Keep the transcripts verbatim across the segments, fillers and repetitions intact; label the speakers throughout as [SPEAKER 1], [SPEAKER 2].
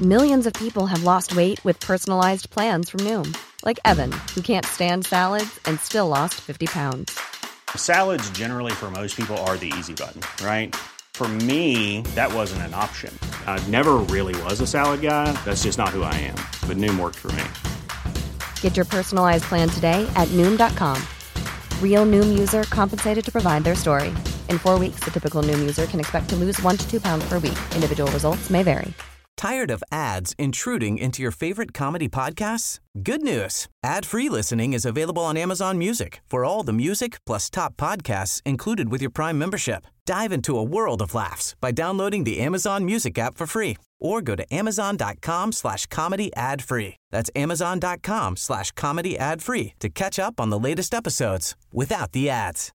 [SPEAKER 1] Millions of people have lost weight with personalized plans from Noom. Like Evan, who can't stand salads and still lost fifty pounds.
[SPEAKER 2] Salads generally for most people are the easy button, right? For me, that wasn't an option. I never really was a salad guy. That's just not who I am. But Noom worked for me.
[SPEAKER 1] Get your personalized plan today at Noom dot com. Real Noom user compensated to provide their story. In four weeks, the typical Noom user can expect to lose one to two pounds per week. Individual results may vary.
[SPEAKER 3] Tired of ads intruding into your favorite comedy podcasts? Good news. Ad-free listening is available on Amazon Music for all the music plus top podcasts included with your Prime membership. Dive into a world of laughs by downloading the Amazon Music app for free or go to amazon.com slash comedy ad free. That's amazon.com slash comedy ad free to catch up on the latest episodes without the ads.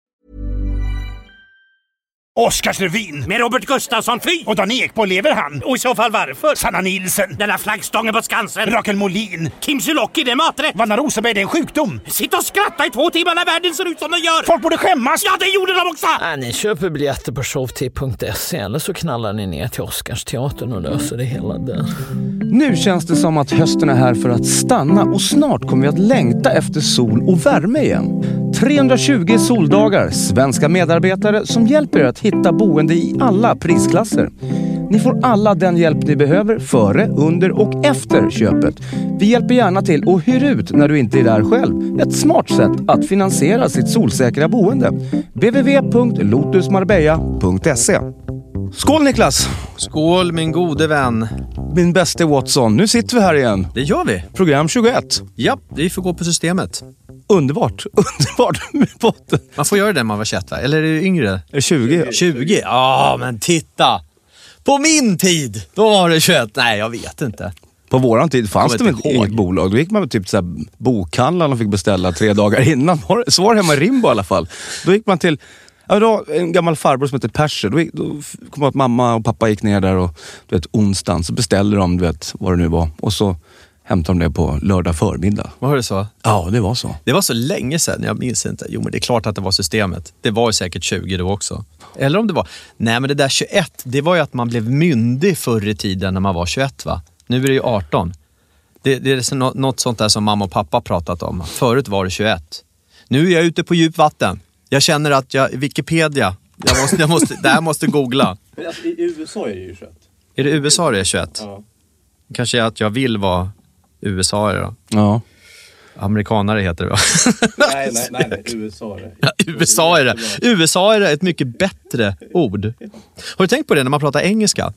[SPEAKER 4] Oscarsrevyn
[SPEAKER 5] med Robert Gustafsson Fri.
[SPEAKER 4] Och Dan Ekborg, lever han?
[SPEAKER 5] Och i så fall varför?
[SPEAKER 4] Sanna Nilsen.
[SPEAKER 5] Den där flaggstången på Skansen.
[SPEAKER 4] Rakel Molin.
[SPEAKER 5] Kim Sulocki, det är maträtt.
[SPEAKER 4] Vanna Rosenberg, det är en sjukdom.
[SPEAKER 5] Sitt och skratta i två timmar när världen ser ut som den gör.
[SPEAKER 4] Folk borde skämmas.
[SPEAKER 5] Ja, det gjorde de också.
[SPEAKER 6] Äh, ni köper biljetter på showtip punkt se eller så knallar ni ner till Oscarsteatern och löser det hela där.
[SPEAKER 7] Nu känns det som att hösten är här för att stanna och snart kommer vi att längta efter sol och värme igen. trehundratjugo soldagar, svenska medarbetare som hjälper er att hitta boende i alla prisklasser. Ni får alla den hjälp ni behöver före, under och efter köpet. Vi hjälper gärna till och hyr ut när du inte är där själv. Ett smart sätt att finansiera sitt solsäkra boende. w w w punkt lotus marbella punkt se. Skål Niklas!
[SPEAKER 8] Skål min gode vän.
[SPEAKER 7] Min bästa Watson, nu sitter vi här igen.
[SPEAKER 8] Det gör vi.
[SPEAKER 7] Program tjugoett.
[SPEAKER 8] Ja, vi får gå på systemet.
[SPEAKER 7] Underbart, underbart med botten.
[SPEAKER 8] Man får göra det när man var tjugoett, va? Eller är det yngre? Är
[SPEAKER 7] det tjugo?
[SPEAKER 8] tjugo? Ja, men titta! På min tid, då var det tjugoett. Nej, jag vet inte.
[SPEAKER 7] På våran tid fanns det väl inget bolag. Då gick man typ så här bokhandlaren och fick beställa tre dagar innan. Så var det hemma i Rimbo i alla fall. Då gick man till... Ja, då, en gammal farbror som heter Perser. Då, då kom att mamma och pappa gick ner där och du vet, onsdagen så beställde de, du vet, vad det nu var. Och så hämtade de det på lördag förmiddag.
[SPEAKER 8] Var det så?
[SPEAKER 7] Ja, det var så.
[SPEAKER 8] Det var så länge sedan, jag minns inte. Jo, men det är klart att det var systemet. Det var ju säkert tjugo då också. Eller om det var... Nej, men det där tjugoett, det var ju att man blev myndig förr i tiden när man var tjugoett, va? Nu är det ju arton. Det, det är något sånt där som mamma och pappa pratat om. Förut var det tjugoett. Nu är jag ute på djup vatten. Jag känner att jag... Wikipedia. Jag måste, jag måste, det här måste googla.
[SPEAKER 7] I U S A är det ju tjugoett.
[SPEAKER 8] Är det U S A det är tjugoett?
[SPEAKER 7] Ja.
[SPEAKER 8] Kanske att jag vill vara U S A då.
[SPEAKER 7] Ja.
[SPEAKER 8] Amerikanare heter det, va?
[SPEAKER 7] nej, nej, nej, nej. U S A är det.
[SPEAKER 8] Ja, U S A är det. U S A är det ett mycket bättre ord. Har du tänkt på det när man pratar engelska?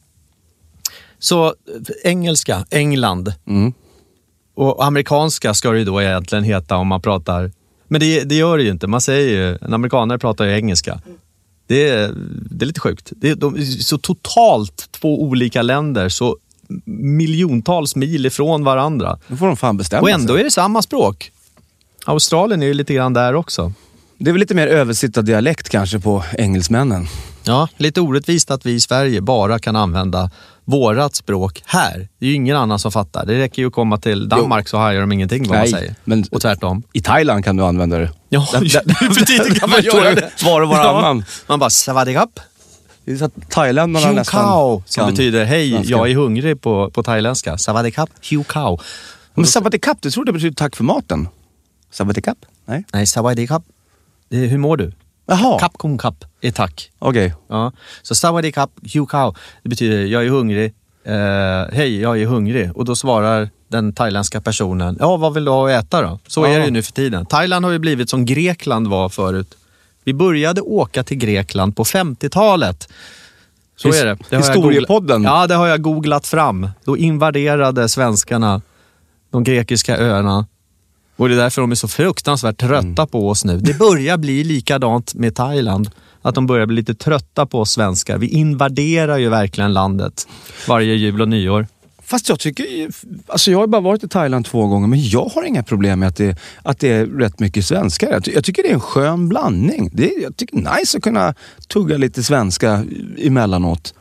[SPEAKER 8] Så engelska, England.
[SPEAKER 7] Mm.
[SPEAKER 8] Och amerikanska ska det ju då egentligen heta om man pratar... Men det, det gör det ju inte. Man säger ju, en amerikanare pratar ju engelska. Det är, det är lite sjukt. Det är, de är så totalt två olika länder, så miljontals mil ifrån varandra.
[SPEAKER 7] Då får de fan bestämma
[SPEAKER 8] Och ändå
[SPEAKER 7] sig.
[SPEAKER 8] är det samma språk. Australien är ju lite grann där också.
[SPEAKER 7] Det är väl lite mer översittad dialekt kanske på engelsmännen.
[SPEAKER 8] Ja, lite orättvist att vi i Sverige bara kan använda vårat språk här. Det är ju ingen annan som fattar. Det räcker ju att komma till Danmark jo. Så hajar de ingenting vad
[SPEAKER 7] Nej,
[SPEAKER 8] man säger.
[SPEAKER 7] Men
[SPEAKER 8] och tvärtom.
[SPEAKER 7] I Thailand kan du använda det.
[SPEAKER 8] Ja, för tiden kan man göra det.
[SPEAKER 7] Var och varannan.
[SPEAKER 8] Man bara, savadikap.
[SPEAKER 7] Det är så att thailändarna nästan
[SPEAKER 8] Hiu som
[SPEAKER 7] kan
[SPEAKER 8] betyder hej,
[SPEAKER 7] svenska.
[SPEAKER 8] jag är hungrig på, på thailändska. Savadikap, hiu kao.
[SPEAKER 7] Men savadikap, du tror det betyder tack för maten? Savadikap? Nej.
[SPEAKER 8] Nej, savadikap. Det är, hur mår du?
[SPEAKER 7] Jaha.
[SPEAKER 8] Kap kum kap är tack.
[SPEAKER 7] Okej. Okay.
[SPEAKER 8] Ja. Så savadikap, hiu kao. Det betyder jag är hungrig. Uh, hej, jag är hungrig. Och då svarar den thailändska personen, ja, vad vill du ha att äta då? Så ja. Är det ju nu för tiden. Thailand har ju blivit som Grekland var förut. Vi började åka till Grekland på femtiotalet. Så His- är det. det
[SPEAKER 7] Historiepodden.
[SPEAKER 8] Googlat, ja, det har jag googlat fram. Då invaderade svenskarna de grekiska öarna. Och det är därför de är så fruktansvärt trötta mm. på oss nu. Det börjar bli likadant med Thailand. Att de börjar bli lite trötta på oss svenskar. Vi invaderar ju verkligen landet varje jul och nyår.
[SPEAKER 7] Fast jag tycker, alltså jag har bara varit i Thailand två gånger, men jag har inga problem med att det, att det är rätt mycket svenskar. Jag, ty- jag tycker det är en skön blandning. Det är, jag tycker det är nice att kunna tugga lite svenska emellanåt.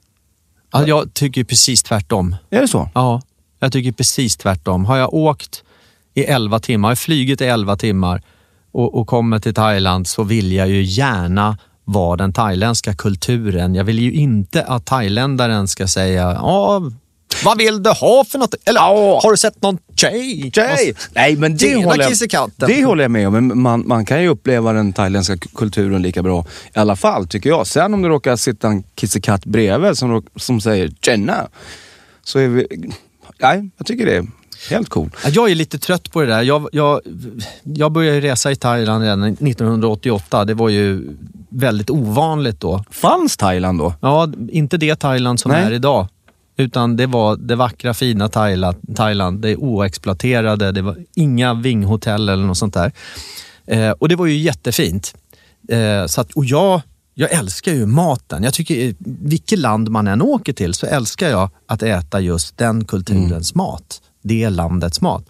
[SPEAKER 8] Ja, jag tycker precis tvärtom.
[SPEAKER 7] Är det så?
[SPEAKER 8] Ja, jag tycker precis tvärtom. Har jag åkt i elva timmar, har jag flugit i elva timmar och, och kommer till Thailand, så vill jag ju gärna vara den thailändska kulturen. Jag vill ju inte att thailändaren ska säga, ja, Vad vill du ha för något? Eller
[SPEAKER 7] Ja.
[SPEAKER 8] har du sett någon tjej?
[SPEAKER 7] Tjej! Nej, men det
[SPEAKER 8] Tjena,
[SPEAKER 7] håller,
[SPEAKER 8] kissekatten.
[SPEAKER 7] jag, det håller jag med om. Men man, man kan ju uppleva den thailändska kulturen lika bra. I alla fall, tycker jag. Sen om det råkar sitta en kissekatt bredvid som, som säger tjena. Så är vi... Nej, jag tycker det är helt coolt.
[SPEAKER 8] Jag är lite trött på det där. Jag, jag, jag började resa i Thailand redan nittonhundraåttioåtta. Det var ju väldigt ovanligt då.
[SPEAKER 7] Fanns Thailand då?
[SPEAKER 8] Ja, inte det Thailand som
[SPEAKER 7] Nej.
[SPEAKER 8] är idag. Utan det var det vackra, fina Thailand. Thailand. Det oexploaterade. Det var inga vinghotell eller något sånt där. Eh, och det var ju jättefint. Eh, så att, och jag, jag älskar ju maten. Jag tycker, vilket land man än åker till så älskar jag att äta just den kulturens mm. mat. Det landets mat.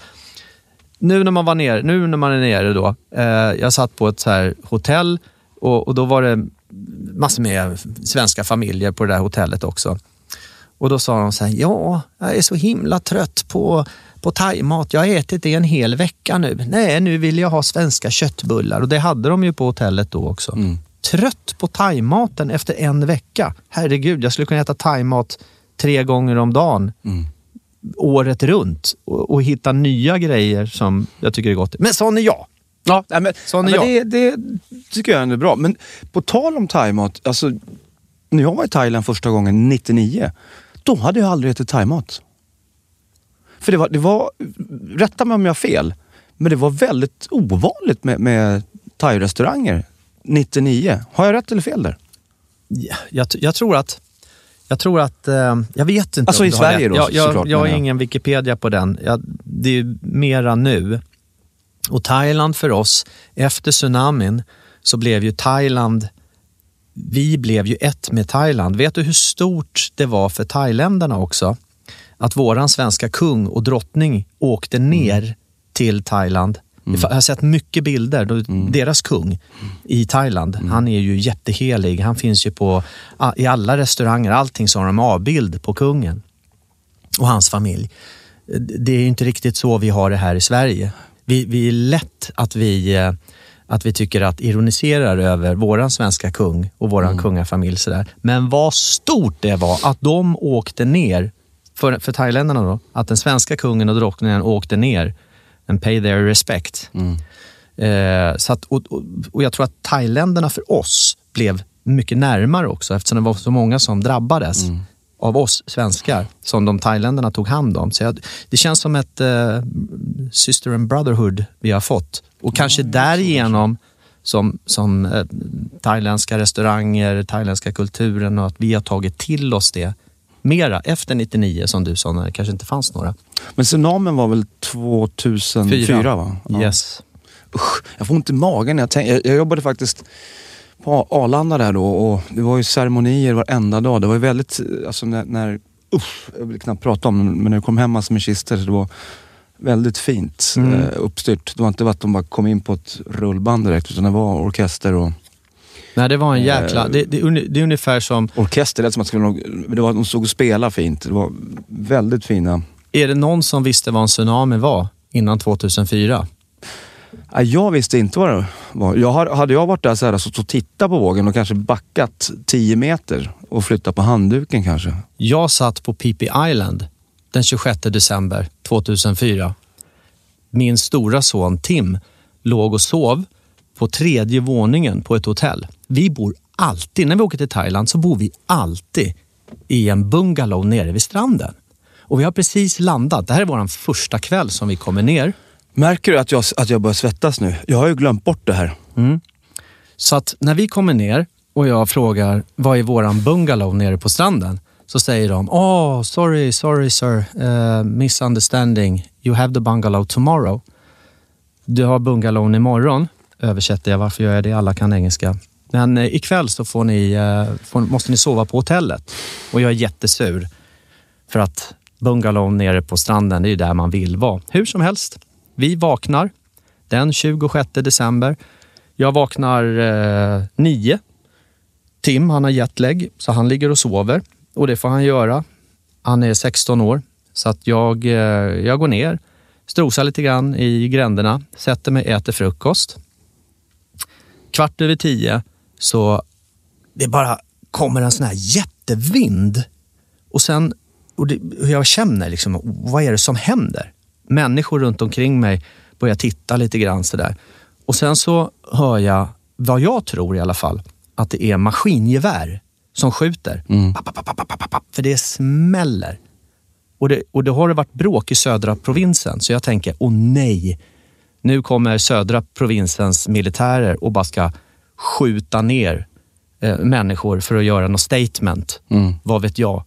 [SPEAKER 8] Nu när man var nere, nu när man är nere då. Eh, jag satt på ett så här hotell. Och, och då var det massor med svenska familjer på det där hotellet också. Och då sa de så här, ja, jag är så himla trött på, på thaimat. Jag har ätit det en hel vecka nu. Nej, nu vill jag ha svenska köttbullar. Och det hade de ju på hotellet då också. Mm. Trött på thaimaten efter en vecka. Herregud, jag skulle kunna äta thaimat tre gånger om dagen. Mm. Året runt. Och, och hitta nya grejer som jag tycker är gott. Men sån är jag.
[SPEAKER 7] Ja, men,
[SPEAKER 8] sån är
[SPEAKER 7] men
[SPEAKER 8] jag.
[SPEAKER 7] Det, det tycker jag är bra. Men på tal om thaimat, alltså när jag var i Thailand första gången nittionio, då hade jag aldrig ätit thaimat. För det var, det var, rätta mig om jag har fel, men det var väldigt ovanligt med, med thai-restauranger nittionio. Har jag rätt eller fel där?
[SPEAKER 8] Ja, jag, jag tror att jag tror att, eh, jag vet inte.
[SPEAKER 7] Alltså
[SPEAKER 8] om
[SPEAKER 7] i Sverige då,
[SPEAKER 8] jag, jag,
[SPEAKER 7] såklart.
[SPEAKER 8] Jag har ingen Wikipedia på den. Jag, det är ju mera nu. Och Thailand för oss, efter tsunamin så blev ju Thailand, vi blev ju ett med Thailand. Vet du hur stort det var för thailändarna också? Att våran svenska kung och drottning åkte ner mm. till Thailand. Mm. Jag har sett mycket bilder. Mm. Deras kung mm. i Thailand, mm. han är ju jättehelig. Han finns ju på, i alla restauranger, allting som har de avbild på kungen och hans familj. Det är ju inte riktigt så vi har det här i Sverige. Vi, vi är lätt att vi, att vi tycker att ironiserar över våran svenska kung och våran mm. kungafamilj sådär. Men vad stort det var att de åkte ner, för, för thailändarna då, att den svenska kungen och drottningen åkte ner and pay their respect. Mm. Eh, så att, och, och, och jag tror att thailändarna för oss blev mycket närmare också, eftersom det var så många som drabbades. Mm. av oss svenskar som de thailändarna tog hand om. Så jag, det känns som ett uh, sister and brotherhood vi har fått. Och kanske mm, därigenom som, som uh, thailändska restauranger, thailändska kulturen och att vi har tagit till oss det mera efter nittionio som du sa när det kanske inte fanns några.
[SPEAKER 7] Men tsunamin var väl tvåtusenfyra Fyra. Va?
[SPEAKER 8] Ja. Yes.
[SPEAKER 7] Usch, jag får inte i magen. Jag, tänk, jag, jag jobbade faktiskt på Arlanda där då och det var ju ceremonier varenda dag. Det var ju väldigt, alltså när, när usch, jag vill knappt prata om det, men när jag kom hem massor med kister så det var väldigt fint mm. eh, uppstyrt. Det var inte att de bara kom in på ett rullband direkt utan det var orkester och...
[SPEAKER 8] Nej, det var en jäkla... Eh, det, det, det är ungefär som...
[SPEAKER 7] Orkester, det, som att det var, de stod och spelade fint. Det var väldigt fina...
[SPEAKER 8] Är det någon som visste vad en tsunami var innan tvåtusenfyra?
[SPEAKER 7] Jag visste inte vad det var. Jag hade, hade jag varit där så här så, så titta på vågen och kanske backat tio meter och flyttat på handduken kanske.
[SPEAKER 8] Jag satt på Phi Phi Island den tjugosjätte december tvåtusenfyra. Min stora son Tim låg och sov på tredje våningen på ett hotell. Vi bor alltid, när vi åker till Thailand så bor vi alltid i en bungalow nere vid stranden. Och vi har precis landat. Det här är vår första kväll som vi kommer ner.
[SPEAKER 7] Märker du att jag, att jag börjar svettas nu? Jag har ju glömt bort det här.
[SPEAKER 8] Mm. Så att när vi kommer ner och jag frågar vad är våran bungalow nere på stranden, så säger de, oh sorry, sorry sir, uh, misunderstanding, you have the bungalow tomorrow. Du har bungalowen imorgon, översätter jag, varför gör jag det? Alla kan engelska. Men uh, ikväll så får ni, uh, får, måste ni sova på hotellet. Och jag är jättesur för att bungalowen nere på stranden, det är ju där man vill vara. Hur som helst. Vi vaknar den tjugosjätte december. Jag vaknar eh, nio. Tim, han har jetlag så han ligger och sover. Och det får han göra. Han är sexton år. Så att jag, eh, jag går ner. Strosar lite grann i gränderna. Sätter mig, äter frukost. Kvart över tio så det bara kommer en sån här jättevind. Och sen och, det, och jag känner liksom, vad är det som händer? Människor runt omkring mig börjar titta lite grann så där. Och sen så hör jag, vad jag tror i alla fall, att det är maskingevär som skjuter. Mm. Papp, papp, papp, papp, papp, för det smäller. Och det, och det har varit bråk i södra provinsen. Så jag tänker, åh nej, nu kommer södra provinsens militärer och bara ska skjuta ner eh, människor för att göra något statement. Mm. Vad vet jag?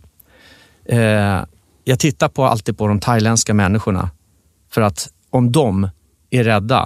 [SPEAKER 8] Eh, jag tittar på alltid på de thailändska människorna. För att om de är rädda,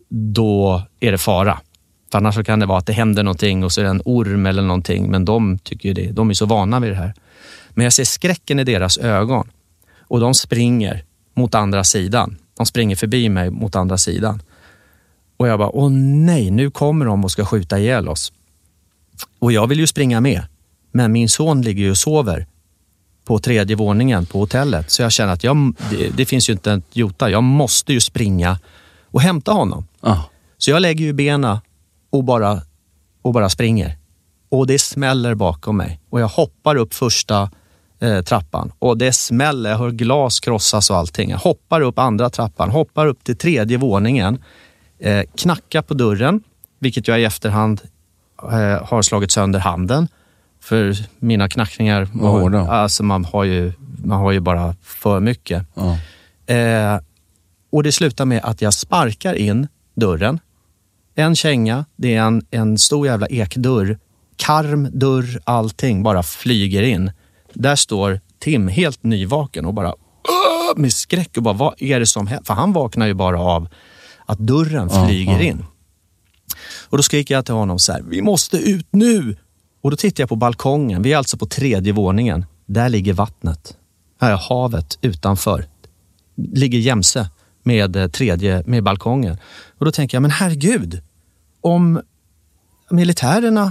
[SPEAKER 8] då är det fara. För annars så kan det vara att det händer någonting och så är det en orm eller någonting. Men de tycker ju det. De är så vana vid det här. Men jag ser skräcken i deras ögon. Och de springer mot andra sidan. De springer förbi mig mot andra sidan. Och jag bara, åh nej, nu kommer de och ska skjuta ihjäl oss. Och jag vill ju springa med. Men min son ligger ju och sover på tredje våningen på hotellet. Så jag känner att jag, det, det finns ju inte en jota. Jag måste ju springa och hämta honom. Oh. Så jag lägger ju benen och bara, och bara springer. Och det smäller bakom mig. Och jag hoppar upp första eh, trappan. Och det smäller, jag hör glas krossas och allting. Jag hoppar upp andra trappan. Hoppar upp till tredje våningen. Eh, knackar på dörren. Vilket jag i efterhand eh, har slagit sönder handen. För mina knackningar, var, alltså man har ju, man har ju bara för mycket. Ja. Eh, och det slutar med att jag sparkar in dörren. En känga, det är en, en stor jävla ekdörr. Karm, dörr, allting bara flyger in. Där står Tim helt nyvaken och bara med skräck och bara, vad är det som händer? För han vaknar ju bara av att dörren flyger ja, ja. in. Och då skriker jag till honom så här, vi måste ut nu! Och då tittar jag på balkongen. Vi är alltså på tredje våningen. Där ligger vattnet. Här är havet utanför. Ligger jämse med tredje med balkongen. Och då tänker jag, men herregud. Om militärerna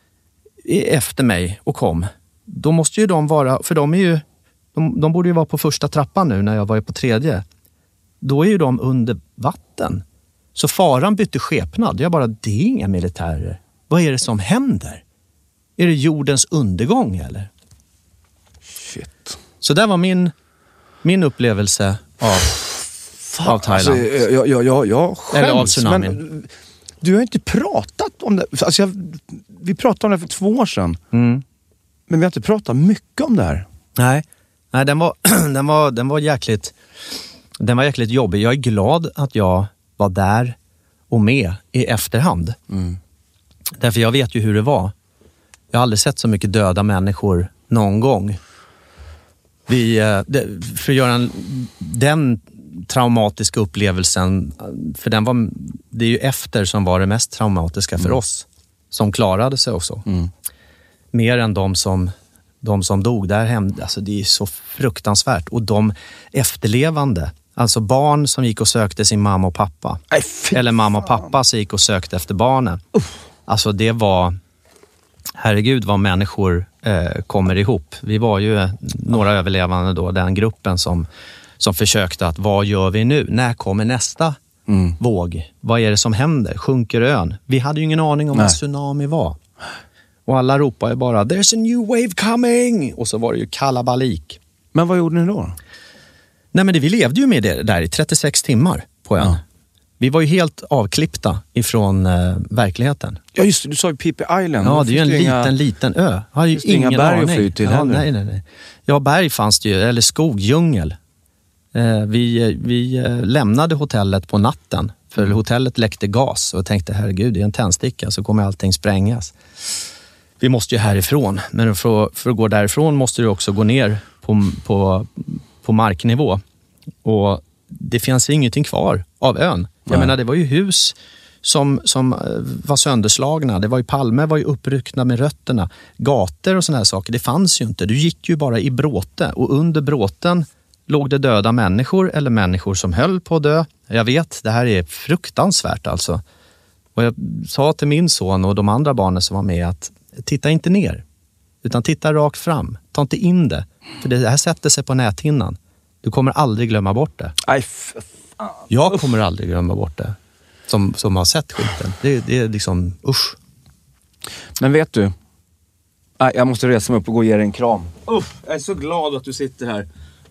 [SPEAKER 8] är efter mig och kom. Då måste ju de vara, för de är ju, de, de borde ju vara på första trappan nu när jag var på tredje. Då är ju de under vatten. Så faran bytte skepnad. Jag bara, det är inga militärer. Vad är det som händer? Är det jordens undergång eller?
[SPEAKER 7] Shit.
[SPEAKER 8] Så där var min, min upplevelse av, av Thailand.
[SPEAKER 7] Alltså, jag, jag, jag, jag skäms,
[SPEAKER 8] eller av tsunamin.
[SPEAKER 7] Men du har inte pratat om det. Alltså jag, vi pratade om det för två år sedan. Mm. Men vi har inte pratat mycket om det här.
[SPEAKER 8] Nej, Nej den, var, den, var, den, var jäkligt, den var jäkligt jobbig. Jag är glad att jag var där och med i efterhand. Mm. Därför jag vet ju hur det var. Jag har aldrig sett så mycket döda människor någon gång. Vi, för att göra en, den traumatiska upplevelsen, för den var, det är ju efter som var det mest traumatiska för mm. oss. Som klarade sig också. Mm. Mer än de som, de som dog där hem. Alltså det är så fruktansvärt. Och de efterlevande, alltså barn som gick och sökte sin mamma och pappa.
[SPEAKER 7] Ay,
[SPEAKER 8] eller mamma och pappa som gick och sökte efter barnen. Uh. Alltså det var... Herregud vad människor eh, kommer ihop. Vi var ju några överlevande då, den gruppen som, som försökte att vad gör vi nu? När kommer nästa mm. våg? Vad är det som händer? Sjunker ön? Vi hade ju ingen aning om Nej. vad tsunami var. Och alla ropade bara, there's a new wave coming! Och så var det ju kalabalik.
[SPEAKER 7] Men vad gjorde ni då?
[SPEAKER 8] Nej men det, vi levde ju med det där i trettiosex timmar på ön. Ja. Vi var ju helt avklippta ifrån eh, verkligheten.
[SPEAKER 7] Ja just det, du sa ju Phi Phi Island.
[SPEAKER 8] Ja, det är ju en liten, inga, liten ö. Har ju ingen
[SPEAKER 7] inga berg
[SPEAKER 8] aning.
[SPEAKER 7] att fly till
[SPEAKER 8] ja, nej, nej, nej. Ja, berg fanns det ju, eller skog, djungel. Eh, vi vi eh, lämnade hotellet på natten. För mm. hotellet läckte gas. Och tänkte, herregud, det är en tändsticka så kommer allting sprängas. Vi måste ju härifrån. Men för, för att gå därifrån måste du också gå ner på, på, på marknivå. Och det finns ingenting kvar av ön. Jag ja. menar, det var ju hus som, som var sönderslagna. Det var ju palmer var ju uppryckna med rötterna. Gator och såna här saker, det fanns ju inte. Du gick ju bara i bråte. Och under bråten låg det döda människor eller människor som höll på att dö. Jag vet, det här är fruktansvärt alltså. Och jag sa till min son och de andra barnen som var med att titta inte ner. Utan titta rakt fram. Ta inte in det. För det här sätter sig på näthinnan. Du kommer aldrig glömma bort det.
[SPEAKER 7] Aj, f-
[SPEAKER 8] Jag kommer aldrig glömma bort det. Som, som har sett skiten. Det, det är liksom, usch.
[SPEAKER 7] Men vet du, Nej, jag måste resa mig upp och gå och ge dig en kram. Uff, jag är så glad att du sitter här.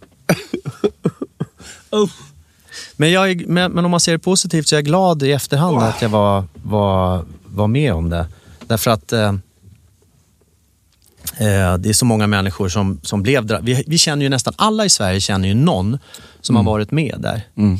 [SPEAKER 7] Uff.
[SPEAKER 8] Men, jag är, men, men om man ser det positivt så är jag glad i efterhand oh. att jag var, var, var med om det. Därför att eh, eh, det är så många människor som, som blev... Vi, vi känner ju nästan, alla i Sverige känner ju någon som mm. har varit med där. Mm.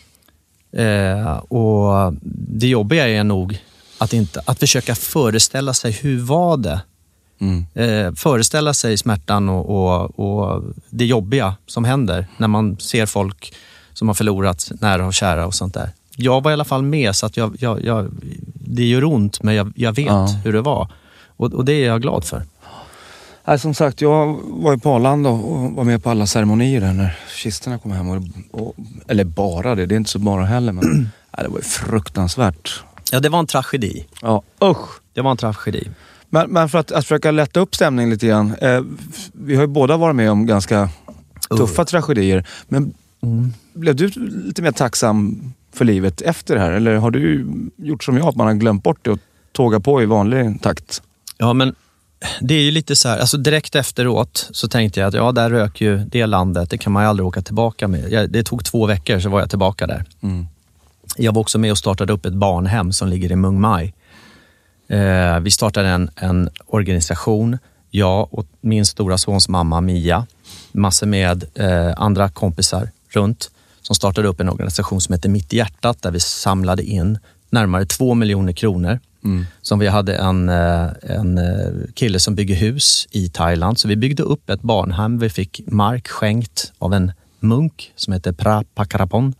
[SPEAKER 8] Eh, och det jobbiga är nog att, inte, att försöka föreställa sig hur var det. Mm. Eh, föreställa sig smärtan och, och, och det jobbiga som händer när man ser folk som har förlorat nära och kära och sånt där. Jag var i alla fall med så att jag, jag, jag, det gör ont men jag, jag vet ja. hur det var. Och, och det är jag glad för.
[SPEAKER 7] Nej, som sagt, jag var ju på Arlanda och var med på alla ceremonier där när kistorna kom hem. Och, och, eller bara det, det är inte så bara heller men nej, det var ju fruktansvärt.
[SPEAKER 8] Ja, det var en tragedi.
[SPEAKER 7] Ja, usch.
[SPEAKER 8] Det var en tragedi.
[SPEAKER 7] Men, men för att, att försöka lätta upp stämningen lite grann. Eh, vi har ju båda varit med om ganska tuffa uh. tragedier. Men mm. blev du lite mer tacksam för livet efter det här? Eller har du gjort som jag, att man har glömt bort det och tågat på i vanlig takt?
[SPEAKER 8] Ja, men det är ju lite så här. Alltså direkt efteråt så tänkte jag att ja, där rök ju det landet. Det kan man ju aldrig åka tillbaka med. Jag, det tog två veckor så var jag tillbaka där. Mm. Jag var också med och startade upp ett barnhem som ligger i Mung Mai. Eh, vi startade en, en organisation, jag och min stora sons mamma Mia, massor med eh, andra kompisar runt, som startade upp en organisation som heter Mitt i hjärtat, där vi samlade in närmare två miljoner kronor. Mm. Som vi hade en, en kille som bygger hus i Thailand, så vi byggde upp ett barnhem. Vi fick mark skänkt av en munk som heter Pra Pakarapon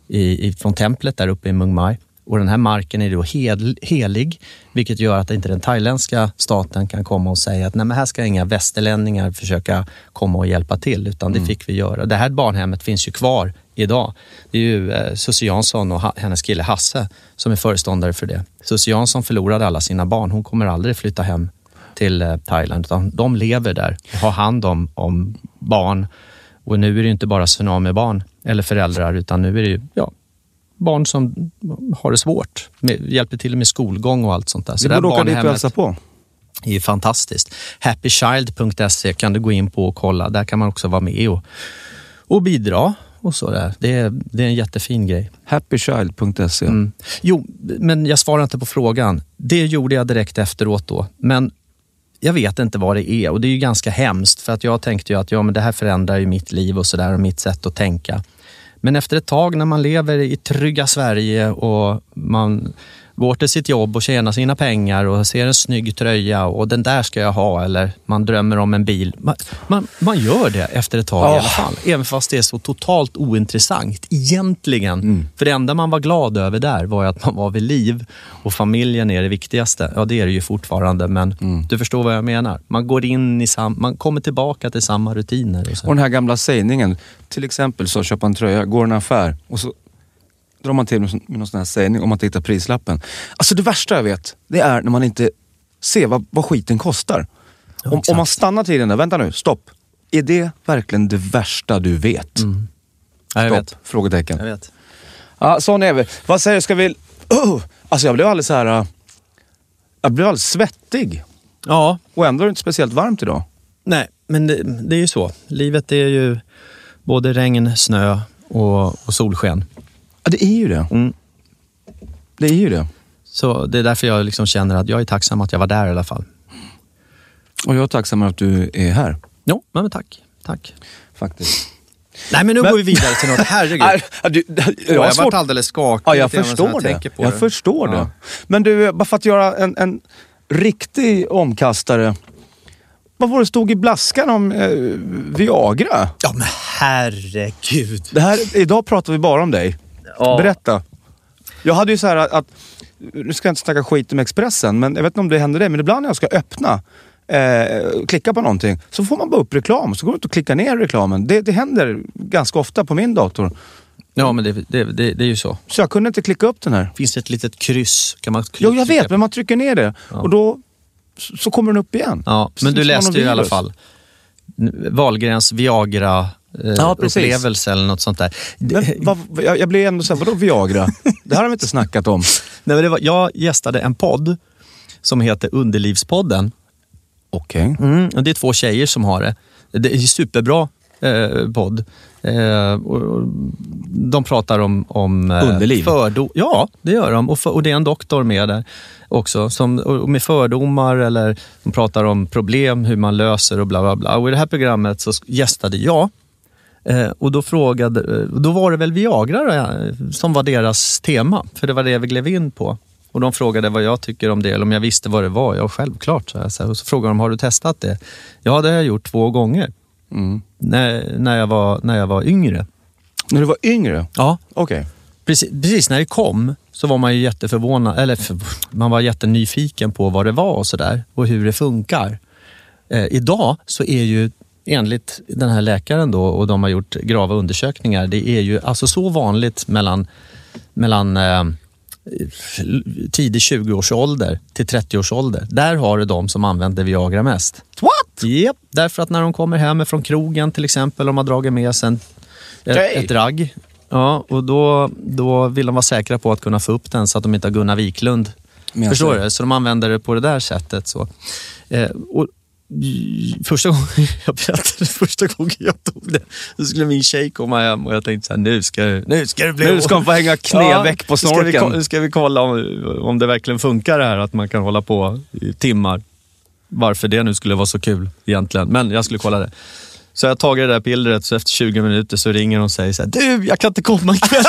[SPEAKER 8] i, från templet där uppe i Mung Mai. Och den här marken är då hel, helig, vilket gör att inte den thailändska staten kan komma och säga att nej, men här ska inga västerlänningar försöka komma och hjälpa till, utan det mm. fick vi göra. Det här barnhemmet finns ju kvar idag. Det är ju eh, Susie Jansson och ha, hennes kille Hasse som är föreståndare för det. Susie Jansson förlorade alla sina barn. Hon kommer aldrig flytta hem till eh, Thailand, utan de lever där och har hand om, om barn. Och nu är det ju inte bara tsunami-barn eller föräldrar, utan nu är det ju ja, barn som har det svårt. Med, hjälper till med skolgång och allt sånt där. Så
[SPEAKER 7] vi borde åka dit och hälsa på.
[SPEAKER 8] Det är fantastiskt. happy child punkt se kan du gå in på och kolla. Där kan man också vara med och, och bidra. Och så där. Det, är, det är en jättefin grej.
[SPEAKER 7] happy child punkt se
[SPEAKER 8] mm. Jo, men jag svarar inte på frågan. Det gjorde jag direkt efteråt då. Men jag vet inte vad det är. Och det är ju ganska hemskt. För att jag tänkte ju att ja, men det här förändrar ju mitt liv och sådär. Och mitt sätt att tänka. Men efter ett tag när man lever i trygga Sverige och man går till sitt jobb och tjänar sina pengar och ser en snygg tröja och den där ska jag ha, eller man drömmer om en bil. Man, man, man gör det efter ett tag oh. i alla fall. Även fast det är så totalt ointressant egentligen. Mm. För det enda man var glad över där var att man var vid liv och familjen är det viktigaste. Ja, det är det ju fortfarande, men mm. du förstår vad jag menar. Man går in i sam, man kommer tillbaka till samma rutiner. Och, så.
[SPEAKER 7] och den här gamla sägningen, till exempel så köpa en tröja, går en affär och så drar man till med någon sån här sägning om man tittar prislappen. Alltså det värsta jag vet, det är när man inte ser vad, vad skiten kostar. Ja, om, om man stannar till den där, vänta nu, stopp. Är det verkligen det värsta du vet?
[SPEAKER 8] Mm. Ja, jag
[SPEAKER 7] stopp,
[SPEAKER 8] vet.
[SPEAKER 7] Frågetecken.
[SPEAKER 8] Jag vet.
[SPEAKER 7] Ja, sån är vi. Vad säger du, ska vi... Oh! Alltså jag blev alldeles så här... Uh, jag blev alldeles svettig.
[SPEAKER 8] Ja.
[SPEAKER 7] Och ändå är det inte speciellt varmt idag.
[SPEAKER 8] Nej, men det, det är ju så. Livet är ju både regn, snö och, och solsken.
[SPEAKER 7] Ja, det är ju det. Mm. Det är ju det.
[SPEAKER 8] Så det är därför jag liksom känner att jag är tacksam att jag var där i alla fall.
[SPEAKER 7] Och jag är tacksam att du är här.
[SPEAKER 8] Jo, men tack. Tack.
[SPEAKER 7] Faktiskt.
[SPEAKER 8] Nej, men nu men... går vi vidare till något. Herregud.
[SPEAKER 7] du, du, jag
[SPEAKER 8] jag har
[SPEAKER 7] svårt...
[SPEAKER 8] varit alldeles skakig.
[SPEAKER 7] Ja, jag förstår jag det. Jag det. förstår ja. det. Men du, bara för att göra en, en riktig omkastare. Vad var det stod i blaskan om eh, Viagra?
[SPEAKER 8] Ja, men herregud.
[SPEAKER 7] Det här, idag pratar vi bara om dig. Ja. Berätta. Jag hade ju så här att, att nu ska jag inte snacka skit om Expressen, men jag vet inte om det händer det, men ibland när jag ska öppna eh, klicka på någonting, så får man bara upp reklam, så går det inte att klicka ner reklamen. Det, det händer ganska ofta på min dator.
[SPEAKER 8] Ja, men det, det, det, det är ju så.
[SPEAKER 7] Så jag kunde inte klicka upp den här.
[SPEAKER 8] Finns det ett litet kryss? Kan man
[SPEAKER 7] jo, jag vet, men man trycker ner det. Ja. Och då så kommer den upp igen.
[SPEAKER 8] Ja, men du läste ju i alla fall Wahlgrens Viagra eh, ja, upplevelse eller något sånt där.
[SPEAKER 7] Men, vad, jag, jag blev ändå så här, vadå Viagra? Det här har vi inte snackat om.
[SPEAKER 8] Nej, men det var, jag gästade en podd som heter Underlivspodden.
[SPEAKER 7] Okej. Okay.
[SPEAKER 8] Mm, och det är två tjejer som har det. Det är superbra eh, podd. Eh, och, och de pratar om, om eh,
[SPEAKER 7] underliv.
[SPEAKER 8] Fördom. Ja, det gör de. Och, för, och det är en doktor med där också. Som, och med fördomar eller de pratar om problem, hur man löser och bla bla bla. Och i det här programmet så gästade jag. Eh, och då frågade, då var det väl Viagra då, som var deras tema. För det var det vi gled in på. Och de frågade vad jag tycker om det, eller om jag visste vad det var. Ja, självklart. Så jag. Och så frågade de, har du testat det? Ja, det har jag gjort två gånger. Mm. När, när, jag var, när jag var yngre.
[SPEAKER 7] När du var yngre?
[SPEAKER 8] Ja.
[SPEAKER 7] Okej. Okay.
[SPEAKER 8] Precis, precis när det kom så var man ju jätteförvånad, eller för, man var jättenyfiken på vad det var och sådär. Och hur det funkar. Eh, idag så är ju enligt den här läkaren då, och de har gjort grava undersökningar, det är ju alltså så vanligt mellan, mellan eh, tidig tjugo-årsålder till trettio-årsålder. Där har du de som använder Viagra mest.
[SPEAKER 7] What?
[SPEAKER 8] Yep, därför att när de kommer hem från krogen till exempel, de har dragit med sig en, ett,
[SPEAKER 7] okay.
[SPEAKER 8] ett ragg. Ja, och då, då vill de vara säkra på att kunna få upp den så att de inte har Gunnar Wiklund. Men förstår du? Så de använder det på det där sättet. Så. Eh, och första gången jag berättade, första gången jag tog det, så skulle min tjej komma hem och jag tänkte så här, nu ska, nu ska det bli...
[SPEAKER 7] Nu ska man få hänga knäveck ja, på snorken.
[SPEAKER 8] Ska vi, ska vi kolla om, om det verkligen funkar det här, att man kan hålla på i timmar. Varför det nu skulle vara så kul egentligen. Men jag skulle kolla det. Så jag tagit det där pillret, så efter tjugo minuter så ringer de och säger så här, du, jag kan inte komma ikväll.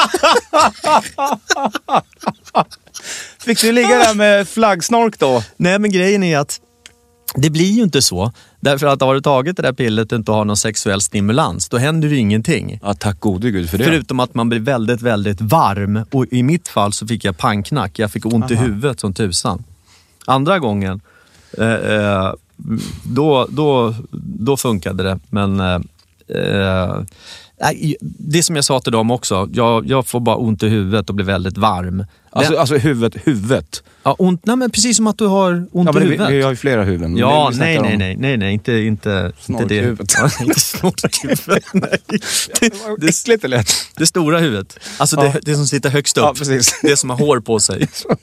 [SPEAKER 7] Fick du ligga där med flaggsnork då?
[SPEAKER 8] Nej, men grejen är att det blir ju inte så. Därför att har du tagit det där pillret och inte har någon sexuell stimulans, då händer ju ingenting.
[SPEAKER 7] Ja, tack gode Gud för det.
[SPEAKER 8] Förutom att man blir väldigt, väldigt varm. Och i mitt fall så fick jag panknack. Jag fick ont Aha. i huvudet som tusan. Andra gången, eh, eh, då, då, då funkade det. Men eh, eh, det som jag sa till dem också, jag, jag får bara ont i huvudet och blir väldigt varm.
[SPEAKER 7] Alltså, alltså huvudet, huvudet?
[SPEAKER 8] Ja, ont, nej, men precis som att du har ont
[SPEAKER 7] ja,
[SPEAKER 8] i huvudet.
[SPEAKER 7] Vi har ju flera huvuden.
[SPEAKER 8] Ja, nej, nej, nej, nej, nej, inte, inte, inte det.
[SPEAKER 7] Huvudet.
[SPEAKER 8] Inte snorkhuvudet, nej.
[SPEAKER 7] Det, det, äckligt eller?
[SPEAKER 8] Det stora huvudet. Alltså
[SPEAKER 7] ja.
[SPEAKER 8] det, det som sitter högst upp.
[SPEAKER 7] Ja, precis.
[SPEAKER 8] Det som har hår på sig.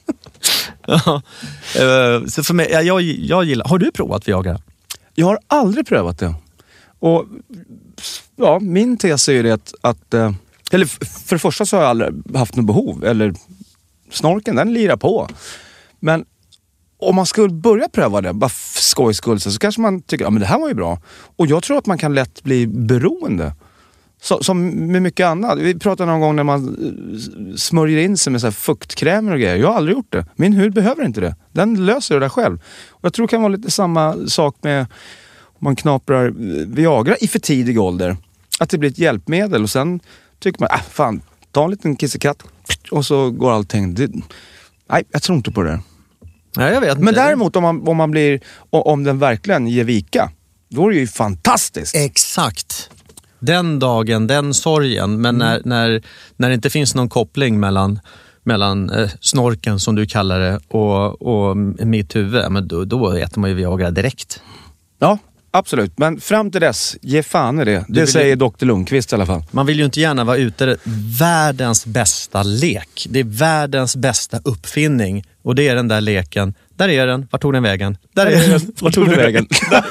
[SPEAKER 8] Ja. Så för mig, jag, jag gillar... Har du provat Viagra?
[SPEAKER 7] Jag har aldrig prövat det. Och ja, min tes är ju det att, att eller för det första så har jag aldrig haft något behov, eller snorken, den lirar på. Men om man skulle börja pröva det, bara skojskull, så kanske man tycker, ja men det här var ju bra. Och jag tror att man kan lätt bli beroende. Så, som med mycket annat. Vi pratade någon gång när man smörjer in sig med så här fuktkrämer och grejer. Jag har aldrig gjort det. Min hud behöver inte det. Den löser det där själv. Och jag tror det kan vara lite samma sak med om man knaprar Viagra i för tidig ålder. Att det blir ett hjälpmedel och sen tycker man, ah fan, ta en liten kissekatt och så går allting. Det, nej, jag tror inte på det.
[SPEAKER 8] Ja, jag vet.
[SPEAKER 7] Men däremot om man, om man blir, om den verkligen ger vika, då är det ju fantastiskt.
[SPEAKER 8] Exakt. Den dagen, den sorgen. Men
[SPEAKER 7] Mm.
[SPEAKER 8] när, när, när det inte finns någon koppling mellan, mellan eh, snorken som du kallar det och, och mitt huvud, men då, då äter man ju Viagra direkt.
[SPEAKER 7] Ja, absolut. Men fram till dess, ge fan i det. Det
[SPEAKER 8] vill
[SPEAKER 7] säger
[SPEAKER 8] ju...
[SPEAKER 7] doktor Lundqvist i alla fall.
[SPEAKER 8] Man vill ju inte gärna vara ute. Världens bästa lek. Det är världens bästa uppfinning. Och det är den där leken. Där är den. Vart tog den vägen? Där är den.
[SPEAKER 7] Vart tog den vägen?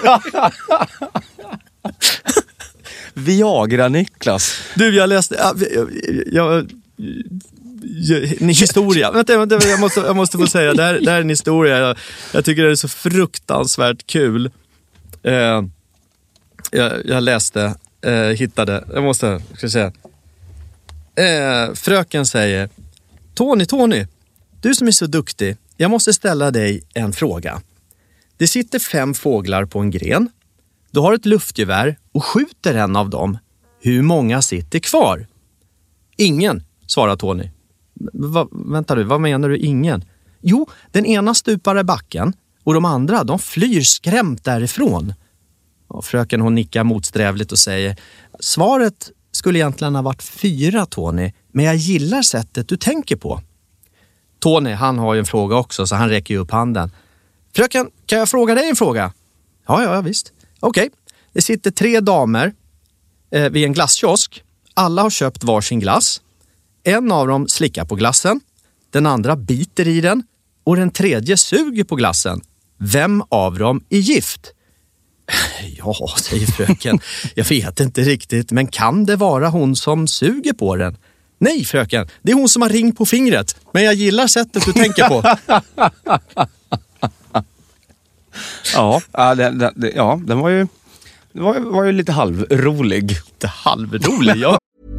[SPEAKER 7] Viagra Niklas.
[SPEAKER 8] Du, jag läste... Jag, jag, jag, jag, historia. Vänta, vänta, jag måste, jag måste få säga. Det här, det här är en historia. Jag, jag tycker det är så fruktansvärt kul. Eh, jag, jag läste, eh, hittade, jag måste ska säga. Eh, fröken säger: Tony, Tony, du som är så duktig, jag måste ställa dig en fråga. Det sitter fem fåglar på en gren. Du har ett luftgevär och skjuter en av dem. Hur många sitter kvar? Ingen, svarar Tony. Va, vänta du, vad menar du ingen? Jo, den ena stupar i backen och de andra, de flyr skrämt därifrån. Och fröken hon nickar motsträvligt och säger: svaret skulle egentligen ha varit fyra, Tony, men jag gillar sättet du tänker på. Tony, han har ju en fråga också, så han räcker ju upp handen. Fröken, kan jag fråga dig en fråga? Ja, ja, visst. Okej, okay. Det sitter tre damer eh, vid en glasskiosk. Alla har köpt varsin glass. En av dem slickar på glassen. Den andra biter i den. Och den tredje suger på glassen. Vem av dem är gift? Ja, säger fröken. Jag vet inte riktigt, men kan det vara hon som suger på den? Nej, fröken. Det är hon som har ring på fingret. Men jag gillar sättet du tänker på.
[SPEAKER 7] Ja, ja, det, det, ja den var ju, det var, var ju lite halvrolig.
[SPEAKER 8] Lite halvrolig, ja.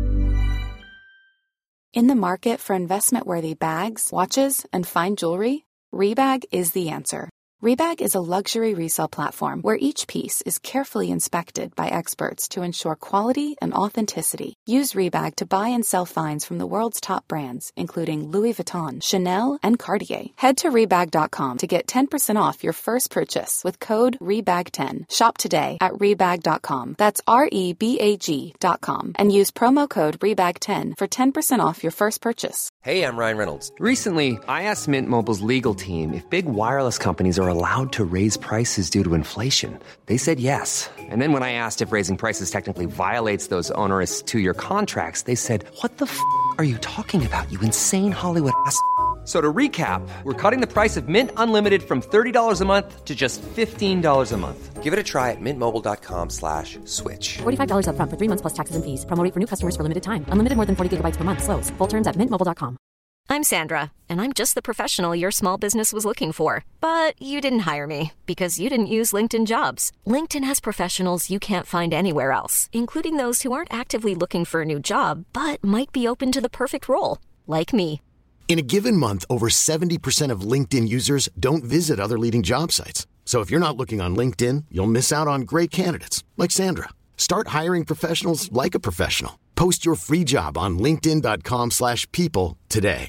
[SPEAKER 9] In the market for investment-worthy bags, watches, and fine jewelry, Rebag is the answer. Rebag is a luxury resale platform where each piece is carefully inspected by experts to ensure quality and authenticity. Use Rebag to buy and sell finds from the world's top brands, including Louis Vuitton, Chanel, and Cartier. Head to Rebag dot com to get ten percent off your first purchase with code Rebag ten. Shop today at Rebag dot com. That's R E B A G dot com. And use promo code Rebag ten for ten percent off your first purchase.
[SPEAKER 10] Hey, I'm Ryan Reynolds. Recently, I asked Mint Mobile's legal team if big wireless companies are allowed to raise prices due to inflation. They said yes. And then when I asked if raising prices technically violates those onerous two-year contracts, they said, what the f*** are you talking about, you insane Hollywood ass f- So to recap, we're cutting the price of Mint Unlimited from thirty dollars a month to just fifteen dollars a month. Give it a try at mintmobile.com slash switch.
[SPEAKER 11] forty-five dollars up front for three months plus taxes and fees. Promo rate for new customers for limited time. Unlimited more than forty gigabytes per month. Slows full terms at mint mobile dot com.
[SPEAKER 12] I'm Sandra, and I'm just the professional your small business was looking for. But you didn't hire me because you didn't use LinkedIn Jobs. LinkedIn has professionals you can't find anywhere else, including those who aren't actively looking for a new job, but might be open to the perfect role, like me.
[SPEAKER 13] In a given month, over seventy percent of LinkedIn users don't visit other leading job sites. So if you're not looking on LinkedIn, you'll miss out on great candidates like Sandra. Start hiring professionals like a professional. Post your free job on linkedin dot com slash people today.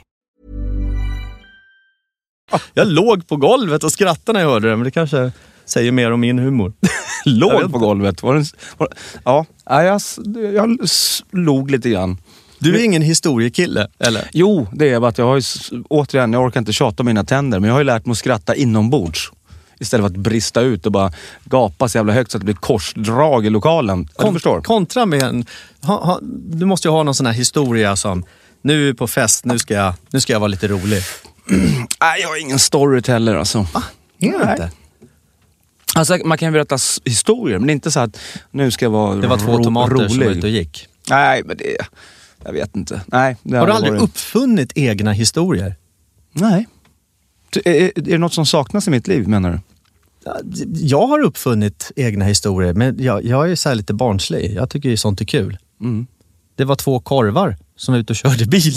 [SPEAKER 8] Jag låg på golvet och skrattade när jag hörde det, men det kanske säger mer om min humor.
[SPEAKER 7] Låg på golvet? Var det, var, ja, jag, jag log lite grann.
[SPEAKER 8] Du är ingen historiekille, eller?
[SPEAKER 7] Jo, det är bara att jag har ju, återigen, jag orkar inte tjata om mina tänder, men jag har ju lärt mig att skratta inombords. Istället för att brista ut och bara gapa så jävla högt så att det blir korsdrag i lokalen.
[SPEAKER 8] Kon-
[SPEAKER 7] du förstår?
[SPEAKER 8] Kontra med en... Ha, ha, du måste ju ha någon sån här historia som... Nu på fest, nu ska jag, nu ska jag vara lite rolig.
[SPEAKER 7] Nej, jag har ingen storyteller alltså.
[SPEAKER 8] Va? Är det inte?
[SPEAKER 7] Alltså man kan ju berätta s- historier, men det är inte så att nu ska jag vara
[SPEAKER 8] Det var två
[SPEAKER 7] ro-
[SPEAKER 8] tomater
[SPEAKER 7] rolig.
[SPEAKER 8] som var ute och gick.
[SPEAKER 7] Nej, men det... Jag vet inte. Nej, det
[SPEAKER 8] har du aldrig
[SPEAKER 7] varit...
[SPEAKER 8] uppfunnit egna historier?
[SPEAKER 7] Nej. Är, är det något som saknas i mitt liv, menar du?
[SPEAKER 8] Jag har uppfunnit egna historier, men jag, jag är så här lite barnslig. Jag tycker ju sånt är kul.
[SPEAKER 7] Mm.
[SPEAKER 8] Det var två korvar som var ute och körde bil.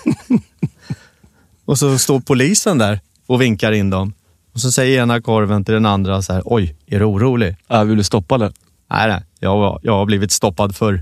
[SPEAKER 8] Och så står polisen där och vinkar in dem. Och så säger ena korven till den andra så här: oj, är du orolig?
[SPEAKER 7] Ja, vill du stoppa det?
[SPEAKER 8] Nej, nej. Jag, var, jag har blivit stoppad förr.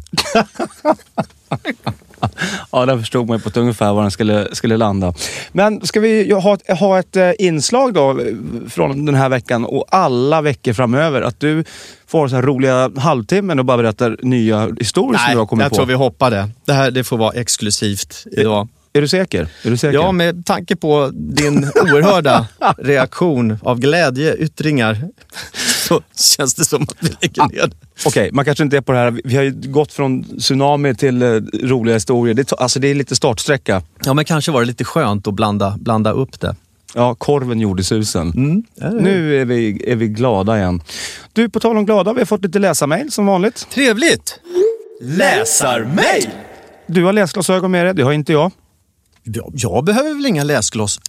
[SPEAKER 7] Ja, där förstod man på ett ungefär var den skulle, skulle landa. Men ska vi ha ett, ha ett inslag då från den här veckan och alla veckor framöver? Att du får så här roliga halvtimmen och bara berättar nya historier.
[SPEAKER 8] Nej,
[SPEAKER 7] som du har kommit
[SPEAKER 8] jag
[SPEAKER 7] på.
[SPEAKER 8] tror vi hoppar det. Det här det får vara exklusivt idag.
[SPEAKER 7] Är du säker? Är du säker?
[SPEAKER 8] Ja, med tanke på din oerhörda reaktion av glädjeyttringar så känns det som att vi lägger ner det.
[SPEAKER 7] Okej, okay, man kanske inte är på det här. Vi har ju gått från tsunami till uh, roliga historier. Det, alltså det är lite startsträcka.
[SPEAKER 8] Ja, men kanske var det lite skönt att blanda, blanda upp det.
[SPEAKER 7] Ja, korven gjorde susen.
[SPEAKER 8] Mm.
[SPEAKER 7] Nu är vi, är vi glada igen. Du, på tal om glada, vi har fått lite läsarmail som vanligt.
[SPEAKER 8] Trevligt! Läsarmail!
[SPEAKER 7] Du har läsglasögon med dig, det har inte jag.
[SPEAKER 8] Jag, jag behöver väl inga läsglasögon.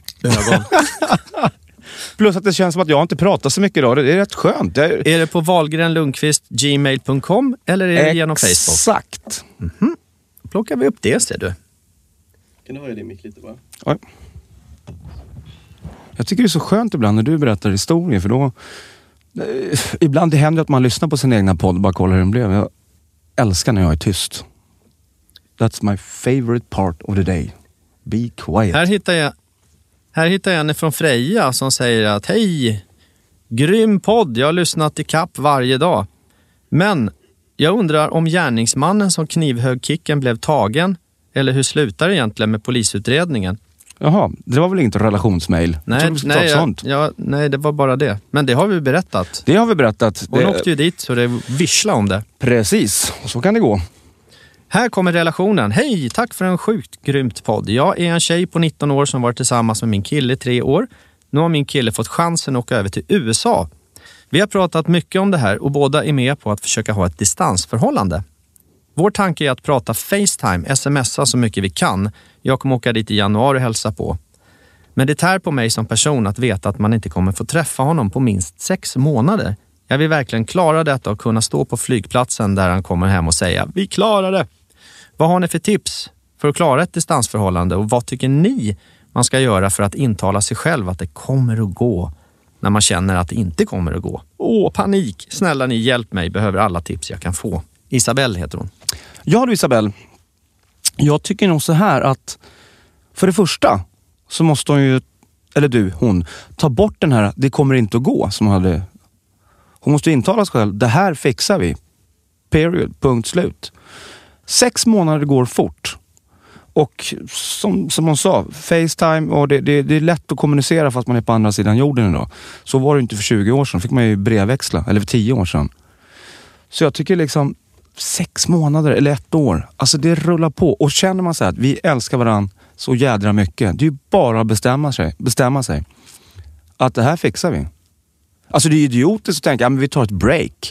[SPEAKER 7] Plus att det känns som att jag inte pratar så mycket idag. Det är rätt skönt. Jag...
[SPEAKER 8] Är det på wahlgrenlundqvist gmail punkt com eller är det
[SPEAKER 7] Exakt.
[SPEAKER 8] genom Facebook?
[SPEAKER 7] Exakt.
[SPEAKER 8] Mm-hmm. Plockar vi upp det, ser du.
[SPEAKER 14] Kan du höja din mick lite bara?
[SPEAKER 7] Oj. Jag tycker det är så skönt ibland när du berättar historier, för då... Ibland det händer att man lyssnar på sin egna podd och bara kollar hur den blev. Jag älskar när jag är tyst. That's my favorite part of the day. Be quiet.
[SPEAKER 8] Här hittar jag, här hittar jag en från Freja som säger att hej, grym podd, jag har lyssnat i kapp varje dag. Men jag undrar om gärningsmannen som knivhög kicken blev tagen, eller hur slutar det egentligen med polisutredningen?
[SPEAKER 7] Jaha, det var väl inget relationsmail?
[SPEAKER 8] Nej, nej, jag, ja, nej, det var bara det. Men det har vi berättat.
[SPEAKER 7] Det har vi berättat.
[SPEAKER 8] Hon
[SPEAKER 7] det...
[SPEAKER 8] åkte ju dit så det vissla om det.
[SPEAKER 7] Precis, och så kan det gå.
[SPEAKER 8] Här kommer relationen. Hej, tack för en sjukt grymt podd. Jag är en tjej på nitton år som varit tillsammans med min kille i tre år. Nu har min kille fått chansen att åka över till U S A. Vi har pratat mycket om det här och båda är med på att försöka ha ett distansförhållande. Vår tanke är att prata FaceTime, smsa så mycket vi kan. Jag kommer åka dit i januari och hälsa på. Men det tär på mig som person att veta att man inte kommer få träffa honom på minst sex månader. Jag vill verkligen klara detta och kunna stå på flygplatsen där han kommer hem och säga vi klarar det. Vad har ni för tips för att klara ett distansförhållande och vad tycker ni man ska göra för att intala sig själv att det kommer att gå när man känner att det inte kommer att gå? Åh, panik! Snälla ni, hjälp mig. Behöver alla tips jag kan få. Isabelle heter hon.
[SPEAKER 7] Ja du Isabelle, jag tycker nog så här att för det första så måste hon ju, eller du, hon, ta bort den här det kommer inte att gå som hon hade. Hon måste intala sig själv, det här fixar vi. Period, punkt slut. Sex månader går fort. Och som, som hon sa, FaceTime, och det, det, det är lätt att kommunicera fast man är på andra sidan jorden idag. Så var det inte för tjugo år sedan, fick man ju brevväxla, eller för tio år sedan. Så jag tycker liksom sex månader eller ett år, alltså det rullar på. Och känner man så här att vi älskar varandra så jädra mycket, det är ju bara att bestämma sig, bestämma sig att det här fixar vi. Alltså det är idiotiskt att tänka, ja men vi tar ett break.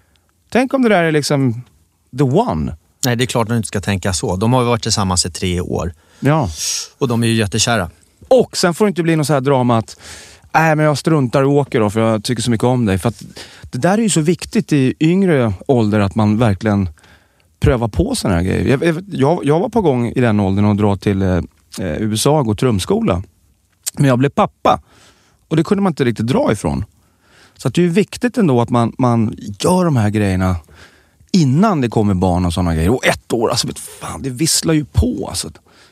[SPEAKER 7] Tänk om det där är liksom the one.
[SPEAKER 8] Nej, det är klart att man inte ska tänka så. De har ju varit tillsammans i tre år.
[SPEAKER 7] Ja.
[SPEAKER 8] Och de är ju jättekära.
[SPEAKER 7] Och sen får det inte bli något så här drama att nej men jag struntar och åker då för jag tycker så mycket om dig. För att det där är ju så viktigt i yngre ålder att man verkligen prövar på såna här grejer. Jag, jag, jag var på gång i den åldern och dra till eh, U S A och gå trumskola. Men jag blev pappa. Och det kunde man inte riktigt dra ifrån. Så att det är ju viktigt ändå att man, man gör de här grejerna innan det kommer barn och sådana grejer. Och ett år, alltså vet fan, det visslar ju på. Alltså.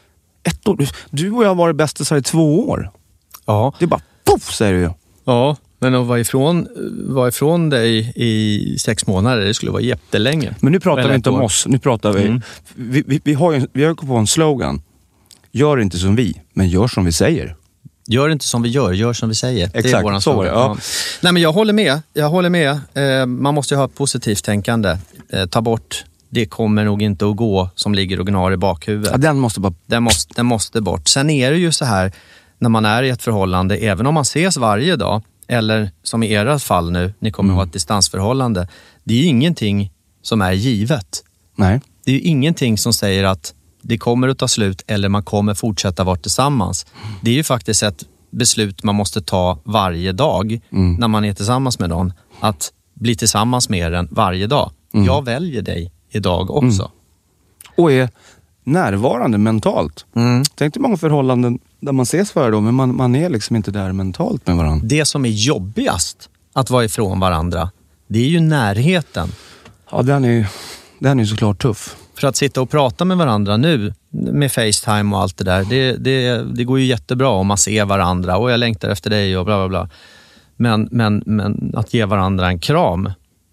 [SPEAKER 7] Ett år, du, du och jag har varit bästisar i två år.
[SPEAKER 8] Ja.
[SPEAKER 7] Det är bara poff, säger du ju.
[SPEAKER 8] Ja, men att vara ifrån, vara ifrån dig i sex månader, det skulle vara jättelänge.
[SPEAKER 7] Men nu pratar
[SPEAKER 8] Eller
[SPEAKER 7] vi inte om
[SPEAKER 8] år.
[SPEAKER 7] oss, nu pratar vi...
[SPEAKER 8] Mm.
[SPEAKER 7] Vi, vi, vi har ju vi har på en slogan. Gör inte som vi, men gör som vi säger.
[SPEAKER 8] Gör inte som vi gör, gör som vi säger.
[SPEAKER 7] Exakt,
[SPEAKER 8] det är våran
[SPEAKER 7] så var det, ja.
[SPEAKER 8] Ja. Nej, men jag håller med. Jag håller med. Eh, man måste ju ha ett positivt tänkande. Eh, ta bort, det kommer nog inte att gå som ligger och gnar i bakhuvudet.
[SPEAKER 7] Ja, den måste bara...
[SPEAKER 8] Den måste, den måste bort. Sen är det ju så här, när man är i ett förhållande, även om man ses varje dag, eller som i era fall nu, ni kommer mm. ha ett distansförhållande. Det är ju ingenting som är givet.
[SPEAKER 7] Nej.
[SPEAKER 8] Det är ju ingenting som säger att det kommer att ta slut eller man kommer fortsätta vara tillsammans. Det är ju faktiskt ett beslut man måste ta varje dag mm. när man är tillsammans med någon. Att bli tillsammans med den varje dag. Mm. Jag väljer dig idag också. Mm.
[SPEAKER 7] Och är närvarande mentalt. Mm. Tänk dig många förhållanden där man ses varje dag men man, man är liksom inte där mentalt med varandra.
[SPEAKER 8] Det som är jobbigast att vara ifrån varandra, det är ju närheten.
[SPEAKER 7] Ja, den är, den är såklart tuff.
[SPEAKER 8] För att sitta och prata med varandra nu med FaceTime och allt det där, det, det, det går ju jättebra om man ser varandra och jag längtar efter dig och bla bla bla. Men, men, men att ge varandra en kram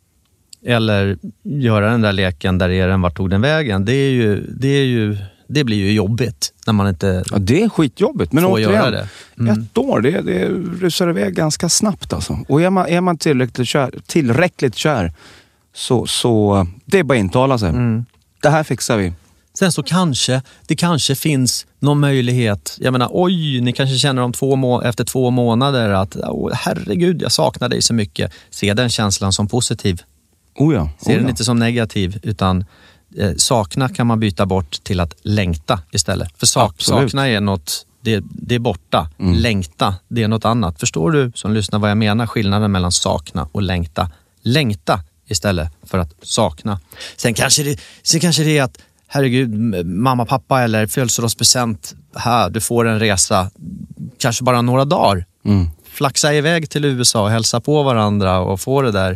[SPEAKER 8] eller göra den där leken där är den, vart tog den vägen, det är ju, det är ju, det blir ju jobbigt när man inte...
[SPEAKER 7] Ja, det är skitjobbigt. Men
[SPEAKER 8] återigen,
[SPEAKER 7] göra
[SPEAKER 8] det.
[SPEAKER 7] Mm. ett år, det, det rusar iväg ganska snabbt alltså. Och är man, är man tillräckligt kär, tillräckligt kär så, så det är bara intala sig. Mm. Det här fixar vi.
[SPEAKER 8] Sen så kanske, det kanske finns någon möjlighet, jag menar, oj, ni kanske känner om två må- efter två månader att, oh, herregud, jag saknar dig så mycket. Se den känslan som positiv.
[SPEAKER 7] Oh ja,
[SPEAKER 8] Se
[SPEAKER 7] oh
[SPEAKER 8] den
[SPEAKER 7] ja.
[SPEAKER 8] inte som negativ, utan eh, sakna kan man byta bort till att längta istället. För sak- sakna är något, det, det är borta. Mm. Längta, det är något annat. Förstår du som lyssnar vad jag menar? Skillnaden mellan sakna och längta. Längta istället för att sakna. Sen kanske det, sen kanske det är att herregud, mamma, pappa eller födelsedagspresent, här, du får en resa kanske bara några dagar. Mm. Flaxa iväg till U S A och hälsa på varandra och få det där